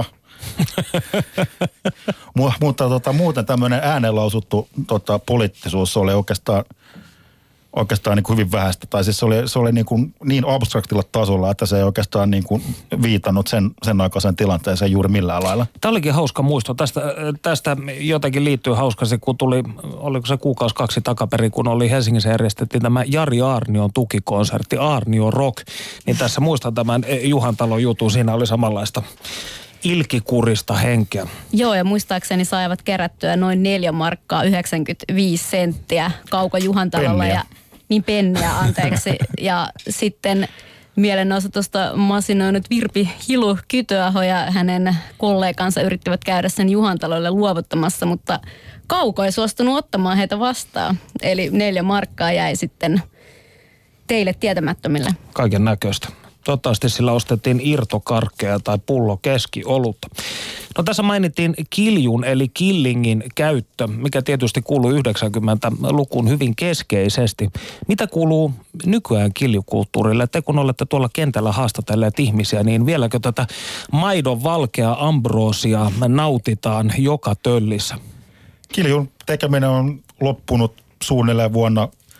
Mutta muuten tämmöinen äänenlausuttu poliittisuus oli oikeastaan niin kuin hyvin vähäistä. Tai siis se oli niin abstraktilla tasolla, että se ei oikeastaan niin kuin viitannut sen aikaisen tilanteeseen juuri millään lailla. Tämä olikin hauska muisto. Tästä jotenkin liittyy hauska se, kun tuli, oliko se kuukausi 2 takaperin, kun oli Helsingissä järjestettiin tämä Jari Aarnion tukikonsertti, Aarnio Rock. Niin tässä muistan tämän Juhantalon jutun, siinä oli samanlaista ilkikurista henkeä. Joo, ja muistaakseni saivat kerättyä noin 4 markkaa 95 senttiä Kauko Juhantalolla. Penniä, anteeksi. Ja sitten mielenosoitusta masinoinut Virpi Hilu Kytöaho ja hänen kollegansa yrittivät käydä sen Juhantalolle luovuttamassa, mutta Kauko ei suostunut ottamaan heitä vastaan. Eli 4 markkaa jäi sitten teille tietämättömille. Kaiken näköistä. Toivottavasti sillä ostettiin irtokarkkeja tai pullo keskiolutta. No tässä mainittiin kiljun eli killingin käyttö, mikä tietysti kuuluu 90-lukuun hyvin keskeisesti. Mitä kuuluu nykyään kiljukulttuurille? Te kun olette tuolla kentällä haastatelleet ihmisiä, niin vieläkö tätä maidon valkea ambroosia nautitaan joka töllissä? Kiljun tekeminen on loppunut suunnilleen vuonna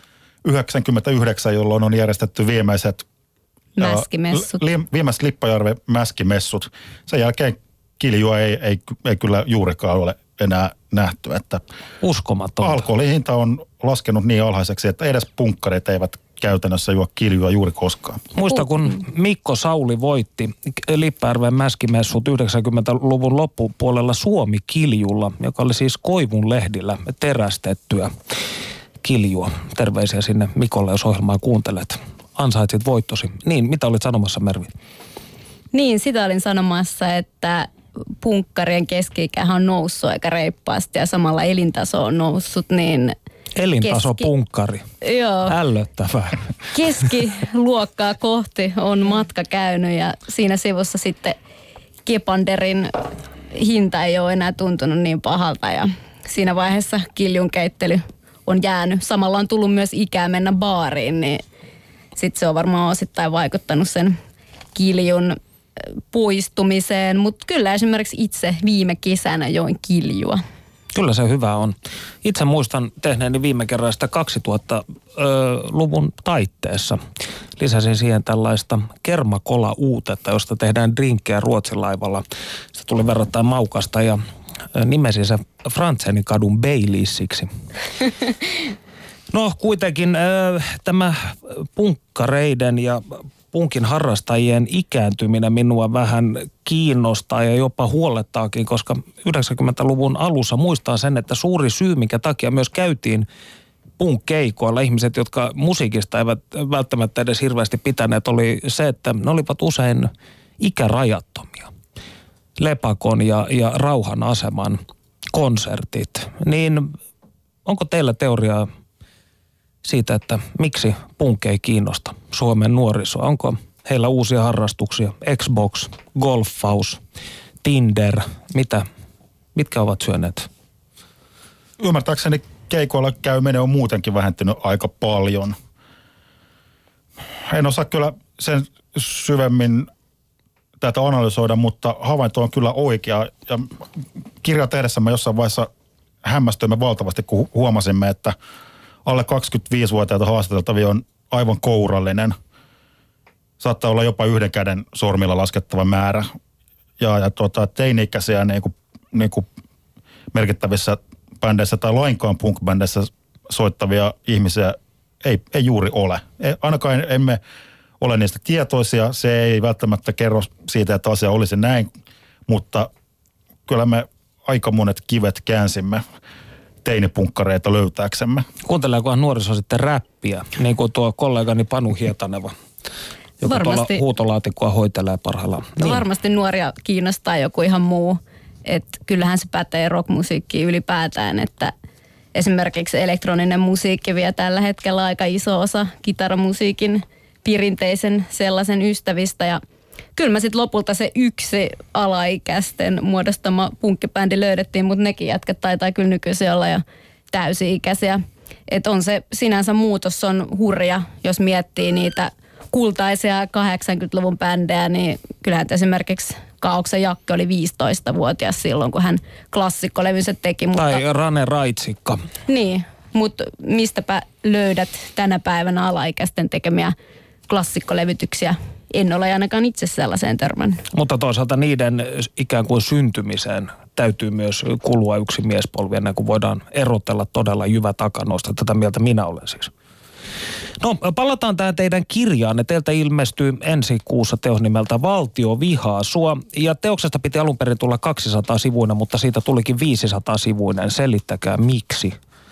1999, jolloin on järjestetty viimeiset mäskimessut. Viimeiset Lippajärven mäskimessut. Sen jälkeen kiljua ei kyllä juurikaan ole enää nähty. Että uskomatonta. Alkoholihinta on laskenut niin alhaiseksi, että edes punkkarit eivät käytännössä juo kiljua juuri koskaan. Muista, kun Mikko Sauli voitti Lippajärven mäskimessut 90-luvun loppupuolella Suomi-kiljulla, joka oli siis koivun lehdillä terästettyä kiljua. Terveisiä sinne Mikolle, jos ohjelmaa kuuntelet. Ansaitsit voittosi. Niin, mitä olit sanomassa, Mervi? Niin, sitä olin sanomassa, että punkkarien keski-ikähän on noussut aika reippaasti ja samalla elintaso on noussut, niin... Elintasopunkkari. Joo. Ällöttävää. Keskiluokkaa kohti on matka käynyt ja siinä sivussa sitten Kepanderin hinta ei ole enää tuntunut niin pahalta ja siinä vaiheessa kiljun keittely on jäänyt. Samalla on tullut myös ikää mennä baariin, niin sitten se on varmaan osittain vaikuttanut sen kiljun poistumiseen, mutta kyllä esimerkiksi itse viime kesänä join kiljua. Kyllä se hyvä on. Itse muistan tehneeni viime kerran sitä 2000-luvun taitteessa. Lisäsin siihen tällaista kermakola-uutetta, josta tehdään drinkkejä Ruotsin-laivalla. Se tuli verrattain maukasta ja nimesin se Frantsenin kadun Baileysiksi. No kuitenkin tämä punkkareiden ja punkin harrastajien ikääntyminen minua vähän kiinnostaa ja jopa huolettaakin, koska 90-luvun alussa muistan sen, että suuri syy, minkä takia myös käytiin punk-keikoilla, ihmiset, jotka musiikista eivät välttämättä edes hirveästi pitäneet, oli se, että ne olivat usein ikärajattomia. Lepakon ja Rauhan aseman konsertit. Niin onko teillä teoriaa siitä, että miksi punk ei kiinnosta Suomen nuorisoa? Onko heillä uusia harrastuksia? Xbox, golfaus, Tinder, mitkä ovat syöneet? Ymmärtääkseni keikoilla käyminen on muutenkin vähentynyt aika paljon. En osaa kyllä sen syvemmin tätä analysoida, mutta havainto on kyllä oikea. Ja kirjaa tehdessämme jossain vaiheessa hämmästyimme valtavasti, kun huomasimme, että alle 25-vuotiaita haastateltavia on aivan kourallinen. Saattaa olla jopa yhden käden sormilla laskettava määrä. Ja teini-ikäisiä niin kuin merkittävissä bändeissä tai lainkaan punk-bändeissä soittavia ihmisiä ei juuri ole. Ainakaan emme ole niistä tietoisia. Se ei välttämättä kerro siitä, että asia olisi näin. mutta kyllä me aika monet kivet käänsimme teinipunkkareita löytääksemme. Kuunteleekohan nuoriso sitten räppiä, niin kuin tuo kollegani Panu Hietaneva, joka tuolla huutolaatikkoa hoitelee parhaillaan. Niin. Varmasti nuoria kiinnostaa joku ihan muu. Että kyllähän se pätee rockmusiikkiin ylipäätään, että esimerkiksi elektroninen musiikki vie tällä hetkellä aika iso osa kitaramusiikin perinteisen sellaisen ystävistä. Ja kyllä me sitten lopulta se yksi alaikäisten muodostama punkkibändi löydettiin, mutta nekin jätkät taitaa kyllä nykyisin olla jo täysi-ikäisiä. Että on se sinänsä muutos on hurja, jos miettii niitä kultaisia 80-luvun bändejä, niin kyllähän esimerkiksi Kaaoksen Jakke oli 15-vuotias silloin, kun hän klassikkolevynsä teki. Tai Rane Raitsikka. Niin, mutta mistäpä löydät tänä päivänä alaikäisten tekemiä klassikkolevytyksiä? En ole ainakaan itse sellaiseen törmännyt. Mutta toisaalta niiden ikään kuin syntymiseen täytyy myös kulua yksi miespolvi ennen kuin voidaan erotella todella jyvä takanoista. Tätä mieltä minä olen siis. No, palataan tähän teidän kirjaanne. Teiltä ilmestyy ensi kuussa teos nimeltä Valtio vihaa sua. Ja teoksesta piti alun perin tulla 200 sivuinen, mutta siitä tulikin 500 sivuinen. Selittäkää miksi.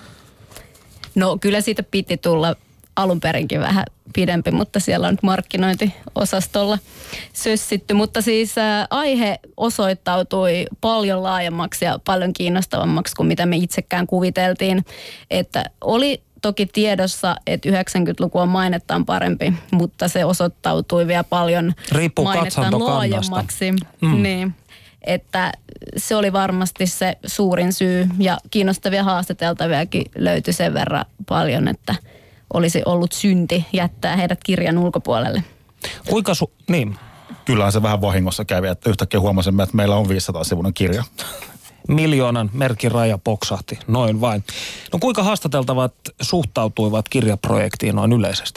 No kyllä siitä piti tulla alun perinkin vähän pidempi, mutta siellä on nyt markkinointiosastolla sössitty. Mutta siis aihe osoittautui paljon laajemmaksi ja paljon kiinnostavammaksi kuin mitä me itsekään kuviteltiin. Että oli toki tiedossa, että 90-luku on mainettaan parempi, mutta se osoittautui vielä paljon mainettaan laajemmaksi. Niin, että se oli varmasti se suurin syy ja kiinnostavia haastateltaviakin löytyi sen verran paljon, että olisi ollut synti jättää heidät kirjan ulkopuolelle. Kuinka niin? Kyllähän se vähän vahingossa kävi, että yhtäkkiä huomasimme, että meillä on 500-sivuinen kirja. 1 miljoonan merkin raja poksahti, noin vain. No kuinka haastateltavat suhtautuivat kirjaprojektiin noin yleisesti?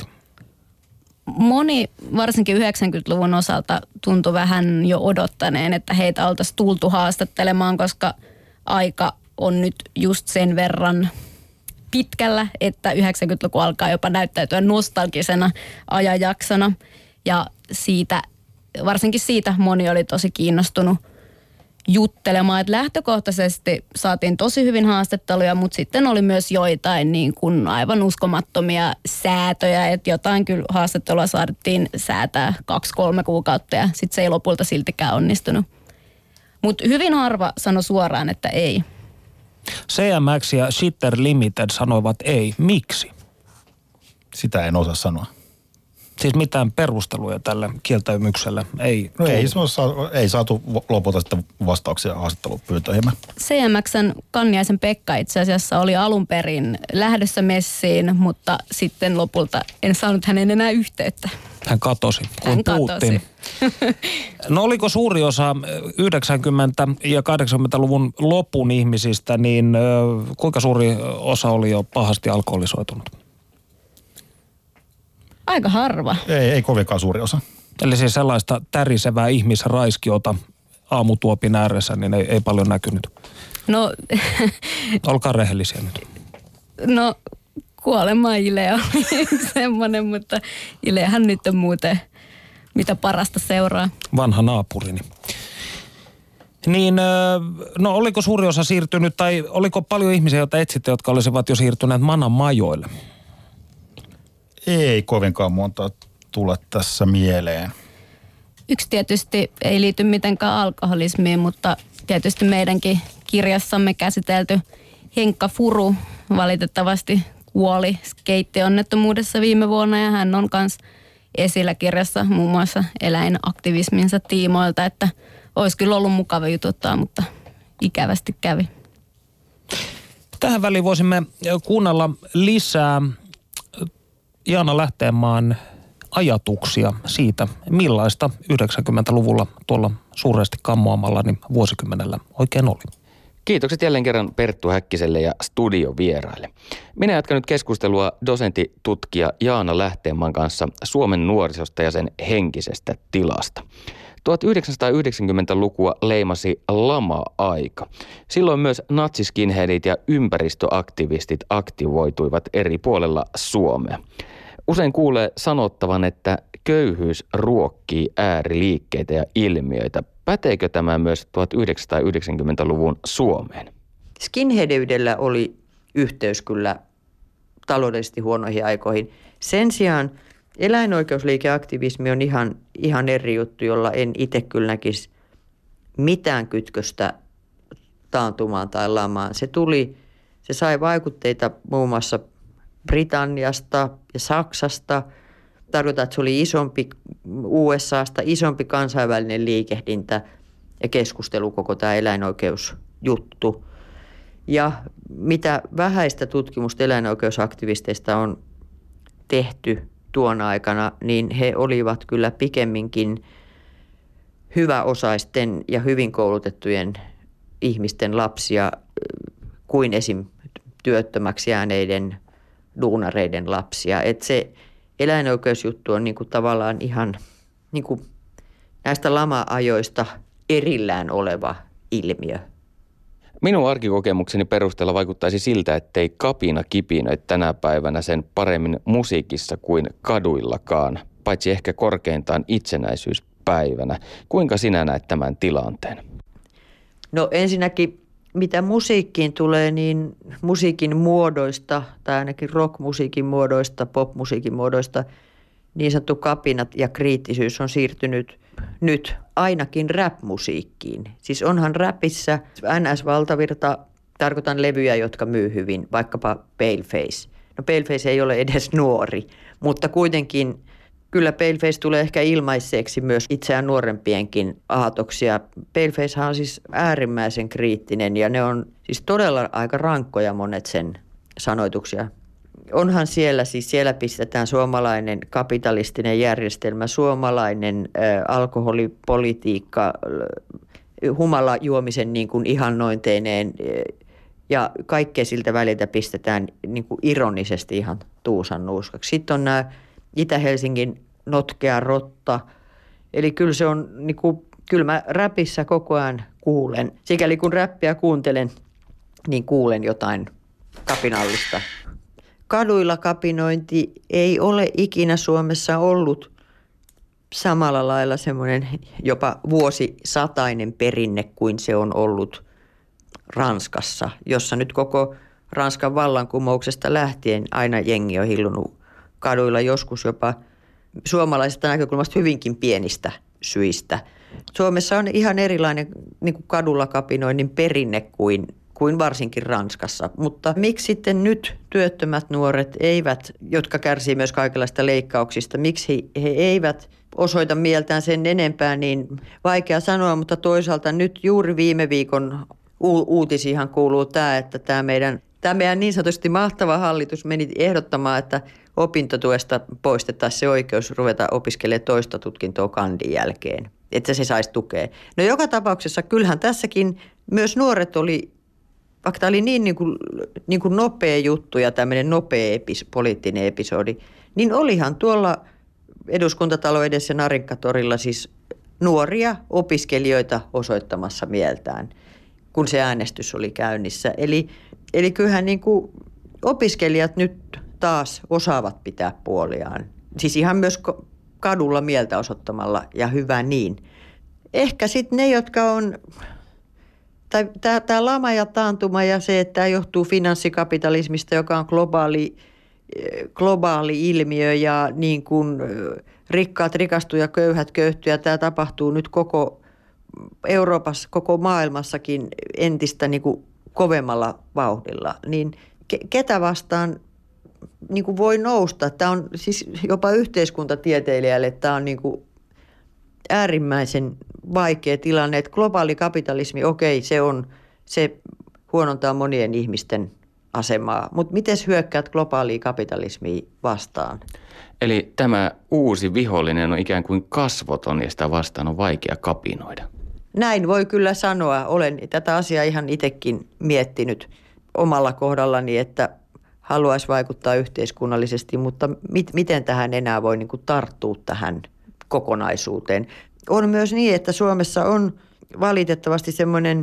Moni, varsinkin 90-luvun osalta, tuntui vähän jo odottaneen, että heitä oltaisiin tultu haastattelemaan, koska aika on nyt just sen verran pitkällä, että 90-luku alkaa jopa näyttäytyä nostalgisena ajanjaksona. Ja siitä, varsinkin siitä moni oli tosi kiinnostunut juttelemaan, että lähtökohtaisesti saatiin tosi hyvin haastatteluja, mutta sitten oli myös joitain niin kuin aivan uskomattomia säätöjä, että jotain kyllä haastattelua saatiin säätää 2-3 kuukautta ja sitten se ei lopulta siltikään onnistunut. Mutta hyvin harva sanoi suoraan, että ei. CMX ja Shitter Limited sanoivat ei. Miksi? Sitä en osaa sanoa. Siis mitään perusteluja tälle kieltäymykselle ei no ei saatu lopulta sitten vastauksia haastattelupyyntöihimme. CMX:n Kanniaisen Pekka itse asiassa oli alun perin lähdössä messiin, mutta sitten lopulta en saanut hänen enää yhteyttä. Hän katosi, kun Putin. No oliko suuri osa 90- ja 80-luvun lopun ihmisistä, niin kuinka suuri osa oli jo pahasti alkoholisoitunut? Aika harva. Ei kovinkaan suuri osa. Eli siis sellaista tärisevää ihmisraiskiota aamutuopin ääressä, niin ei paljon näkynyt. No. Olkaa rehellisiä nyt. No, kuolema Ile oli semmoinen, mutta Ilehän nyt on muuten mitä parasta seuraa. Vanha naapurini. Niin, no oliko suuri osa siirtynyt, tai oliko paljon ihmisiä, joita etsitte, jotka olisivat jo siirtyneet Manan majoille? Ei kovinkaan monta tule tässä mieleen. Yksi tietysti ei liity mitenkään alkoholismiin, mutta tietysti meidänkin kirjassamme käsitelty Henkka Furu valitettavasti kuoli skeittionnettomuudessa viime vuonna ja hän on myös esillä kirjassa muun muassa eläinaktivisminsa tiimoilta, että olisi kyllä ollut mukava jututtaa, mutta ikävästi kävi. Tähän väliin voisimme kuunnella lisää Jaana Lähteenmaan ajatuksia siitä, millaista 90-luvulla tuolla suuresti kammoamallani vuosikymmenellä oikein oli. Kiitokset jälleen kerran Perttu Häkkiselle ja studiovieraille. Minä jatkan nyt keskustelua dosentti tutkija Jaana Lähteenmaan kanssa Suomen nuorisosta ja sen henkisestä tilasta. 1990-lukua leimasi lama-aika. Silloin myös natsiskinheadit ja ympäristöaktivistit aktivoituivat eri puolella Suomea. Usein kuulee sanottavan, että köyhyys ruokkii ääriliikkeitä ja ilmiöitä. Päteekö tämä myös 1990-luvun Suomeen? Skinheadyydellä oli yhteys kyllä taloudellisesti huonoihin aikoihin. Sen sijaan eläinoikeusliikeaktivismi on ihan eri juttu, jolla en itse kyllä näkisi mitään kytköstä taantumaan tai lamaan. Se sai vaikutteita muun muassa Britanniasta ja Saksasta. Tarkoitan, että se oli USAsta isompi kansainvälinen liikehdintä ja keskustelu koko tämä eläinoikeusjuttu. Ja mitä vähäistä tutkimusta eläinoikeusaktivisteista on tehty tuona aikana, niin he olivat kyllä pikemminkin hyväosaisten ja hyvin koulutettujen ihmisten lapsia kuin esim. Työttömäksi jääneiden duunareiden lapsia. Että se eläinoikeusjuttu on niinku tavallaan ihan niinku näistä lama-ajoista erillään oleva ilmiö. Minun arkikokemukseni perusteella vaikuttaisi siltä, ettei kapina kipinöi tänä päivänä sen paremmin musiikissa kuin kaduillakaan, paitsi ehkä korkeintaan itsenäisyyspäivänä. Kuinka sinä näet tämän tilanteen? No ensinnäkin, mitä musiikkiin tulee, niin musiikin muodoista, tai ainakin rockmusiikin muodoista, popmusiikin muodoista, niin sanottu kapinat ja kriittisyys on siirtynyt nyt ainakin rap-musiikkiin. Siis onhan rapissa NS-valtavirta, tarkoitan levyjä, jotka myy hyvin, vaikkapa Paleface. No Paleface ei ole edes nuori, mutta kuitenkin kyllä Paleface tulee ehkä ilmaiseksi myös itseään nuorempienkin aatoksia. Palefacehan on siis äärimmäisen kriittinen ja ne on siis todella aika rankkoja monet sen sanoituksia. Onhan siellä pistetään suomalainen kapitalistinen järjestelmä, suomalainen alkoholipolitiikka, humalajuomisen niin kuin ihannointeineen ja kaikkea siltä väliltä pistetään niin kuin ironisesti ihan tuusan nuuskaksi. Sitten on nämä Itä-Helsingin notkea rotta, eli kyllä se on, niin kuin, kyllä mä räpissä koko ajan kuulen. Sikäli kun räppiä kuuntelen, niin kuulen jotain kapinallista. Kaduilla kapinointi ei ole ikinä Suomessa ollut samalla lailla semmoinen jopa vuosisatainen perinne kuin se on ollut Ranskassa, jossa nyt koko Ranskan vallankumouksesta lähtien aina jengi on hillunut kaduilla joskus jopa suomalaisesta näkökulmasta hyvinkin pienistä syistä. Suomessa on ihan erilainen niin kuin kadulla kapinoinnin perinne kuin varsinkin Ranskassa. Mutta miksi sitten nyt työttömät nuoret eivät, jotka kärsii myös kaikenlaista leikkauksista, miksi he eivät osoita mieltään sen enempää, niin vaikea sanoa, mutta toisaalta nyt juuri viime viikon uutisiinhan kuuluu tämä, että tämä meidän niin sanotusti mahtava hallitus meni ehdottamaan, että opintotuesta poistettaisiin se oikeus ruveta opiskelemaan toista tutkintoa kandin jälkeen, että se saisi tukea. No joka tapauksessa kyllähän tässäkin myös nuoret oli, vaikka tämä oli niin kuin nopea juttu ja tämmöinen nopea poliittinen episodi, niin olihan tuolla Eduskuntatalon edessä Narinkkatorilla siis nuoria opiskelijoita osoittamassa mieltään, kun se äänestys oli käynnissä. Eli kyllähän niin kuin opiskelijat nyt taas osaavat pitää puoliaan. Siis ihan myös kadulla mieltä osoittamalla ja hyvä niin. Ehkä sitten ne, jotka on, tai tämä lama ja taantuma ja se, että tämä johtuu finanssikapitalismista, joka on globaali ilmiö ja niin kuin rikkaat rikastuu ja köyhät köyhtyy ja tämä tapahtuu nyt koko Euroopassa, koko maailmassakin entistä niin kuin kovemmalla vauhdilla, niin ketä vastaan niin kuin voi nousta? Tämä on siis jopa yhteiskuntatieteilijälle tämä on niin kuin äärimmäisen vaikea tilanne, että globaali kapitalismi, okei, se huonontaa monien ihmisten asemaa, mutta miten hyökkäät globaalia kapitalismia vastaan? Eli tämä uusi vihollinen on ikään kuin kasvoton ja sitä vastaan on vaikea kapinoida. Näin voi kyllä sanoa. Olen tätä asiaa ihan itsekin miettinyt omalla kohdallani, että haluaisi vaikuttaa yhteiskunnallisesti, mutta miten tähän enää voi niin kuin tarttua tähän kokonaisuuteen. On myös niin, että Suomessa on valitettavasti semmoinen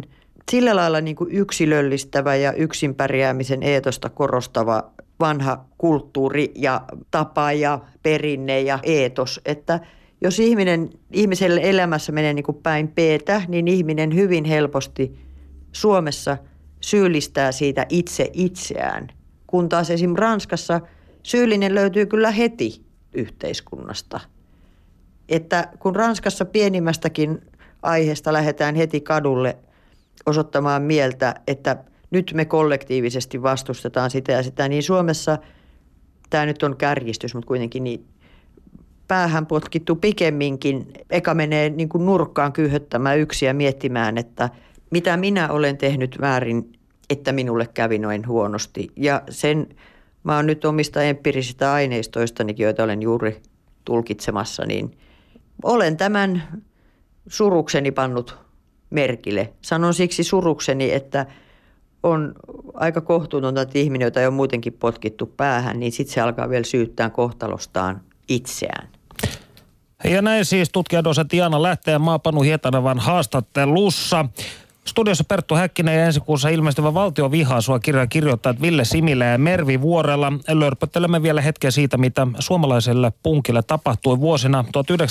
sillä lailla niin kuin yksilöllistävä ja yksin pärjäämisen eetosta korostava vanha kulttuuri ja tapa ja perinne ja eetos, että jos ihmiselle elämässä menee niin kuin päin peetä, niin ihminen hyvin helposti Suomessa syyllistää siitä itse itseään. Kun taas esimerkiksi Ranskassa syyllinen löytyy kyllä heti yhteiskunnasta. Että kun Ranskassa pienimmästäkin aiheesta lähdetään heti kadulle osoittamaan mieltä, että nyt me kollektiivisesti vastustetaan sitä ja sitä, niin Suomessa, tämä nyt on kärjistys, mutta kuitenkin niin päähän potkittu pikemminkin, eka menee niin kuin nurkkaan kyyhöttämään yksin ja miettimään, että mitä minä olen tehnyt väärin, että minulle kävi noin huonosti. Ja sen mä oon nyt omista empiirisistä aineistoistanikin, joita olen juuri tulkitsemassa, niin olen tämän surukseni pannut merkille. Sanon siksi surukseni, että on aika kohtuutonta, että ihminen, jota ei ole muutenkin potkittu päähän, niin sitten se alkaa vielä syyttää kohtalostaan itseään. Ja näin siis tutkijadosentti Jaana Lähteen ja Maapanu Hietanevan haastattelussa. Studiossa Perttu Häkkinen ja ensi kuussa ilmestyvä Valtion vihaasua -kirjan kirjoittajat Ville Similä ja Mervi Vuorela. Lörpöttelemme vielä hetken siitä, mitä suomalaiselle punkille tapahtui vuosina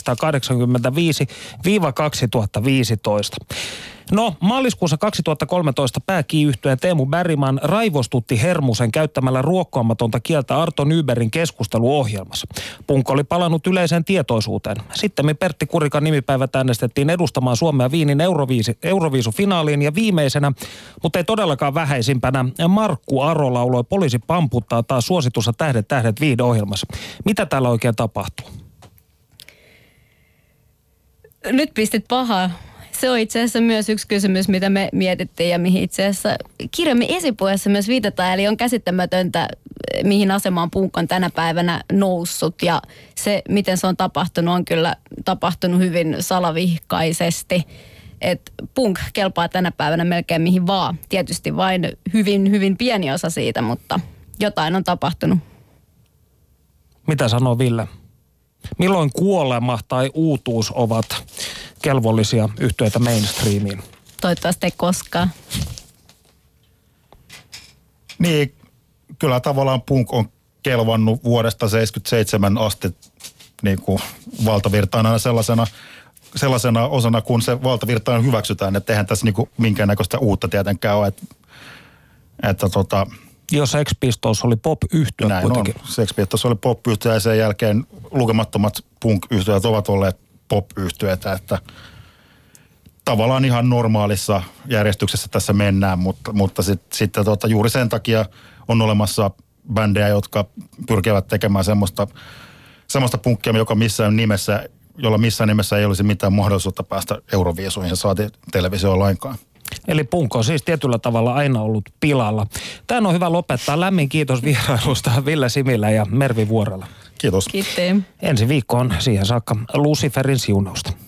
1985-2015. No, maaliskuussa 2013 pääkii-yhtyeen Teemu Bergman raivostutti Hermusen käyttämällä ruokkoamatonta kieltä Arto Nybergin keskusteluohjelmassa. Punk oli palannut yleiseen tietoisuuteen. Sittemmin Pertti Kurikan nimipäivät äänestettiin edustamaan Suomea Viinin Euroviisufinaaliin ja viimeisenä, mutta ei todellakaan vähäisimpänä, Markku Aro lauloi Poliisi pamputtaa taas suositussa Tähdet tähdet -viihdeohjelmassa. Mitä täällä oikein tapahtuu? Nyt pistit pahaa. Se on itse asiassa myös yksi kysymys, mitä me mietittiin ja mihin itse asiassa kirjamme esipuheessa myös viitataan. Eli on käsittämätöntä, mihin asemaan punk on tänä päivänä noussut. Ja se, miten se on tapahtunut, on kyllä tapahtunut hyvin salavihkaisesti. Että punk kelpaa tänä päivänä melkein mihin vaan. Tietysti vain hyvin, hyvin pieni osa siitä, mutta jotain on tapahtunut. Mitä sanoo Ville? Milloin kuolema tai uutuus ovat kelvollisia yhtyeitä mainstreamiin? Toivottavasti ei koskaan. Niin, kyllä tavallaan punk on kelvannut vuodesta 1977 asti niin kuin valtavirtaana sellaisena osana, kun se valtavirtaan hyväksytään. Että eihän tässä niin kuin minkäännäköistä uutta tietenkään ole. Jos Sex Pistols oli pop-yhtye kuitenkin. Näin on. Sex Pistols oli pop-yhtye ja sen jälkeen lukemattomat punk-yhtyöt ovat olleet pop-yhtyeitä, että tavallaan ihan normaalissa järjestyksessä tässä mennään, mutta sitten juuri sen takia on olemassa bändejä, jotka pyrkivät tekemään semmoista punkkia, jolla missään nimessä ei olisi mitään mahdollisuutta päästä Euroviisuihin ja saati televisioon lainkaan. Eli punk on siis tietyllä tavalla aina ollut pilalla. Tämä on hyvä lopettaa. Lämmin kiitos vierailusta Ville Similä ja Mervi Vuorela. Kiitos. Kiitos. Ensi viikkoon siihen saakka Luciferin siunausta.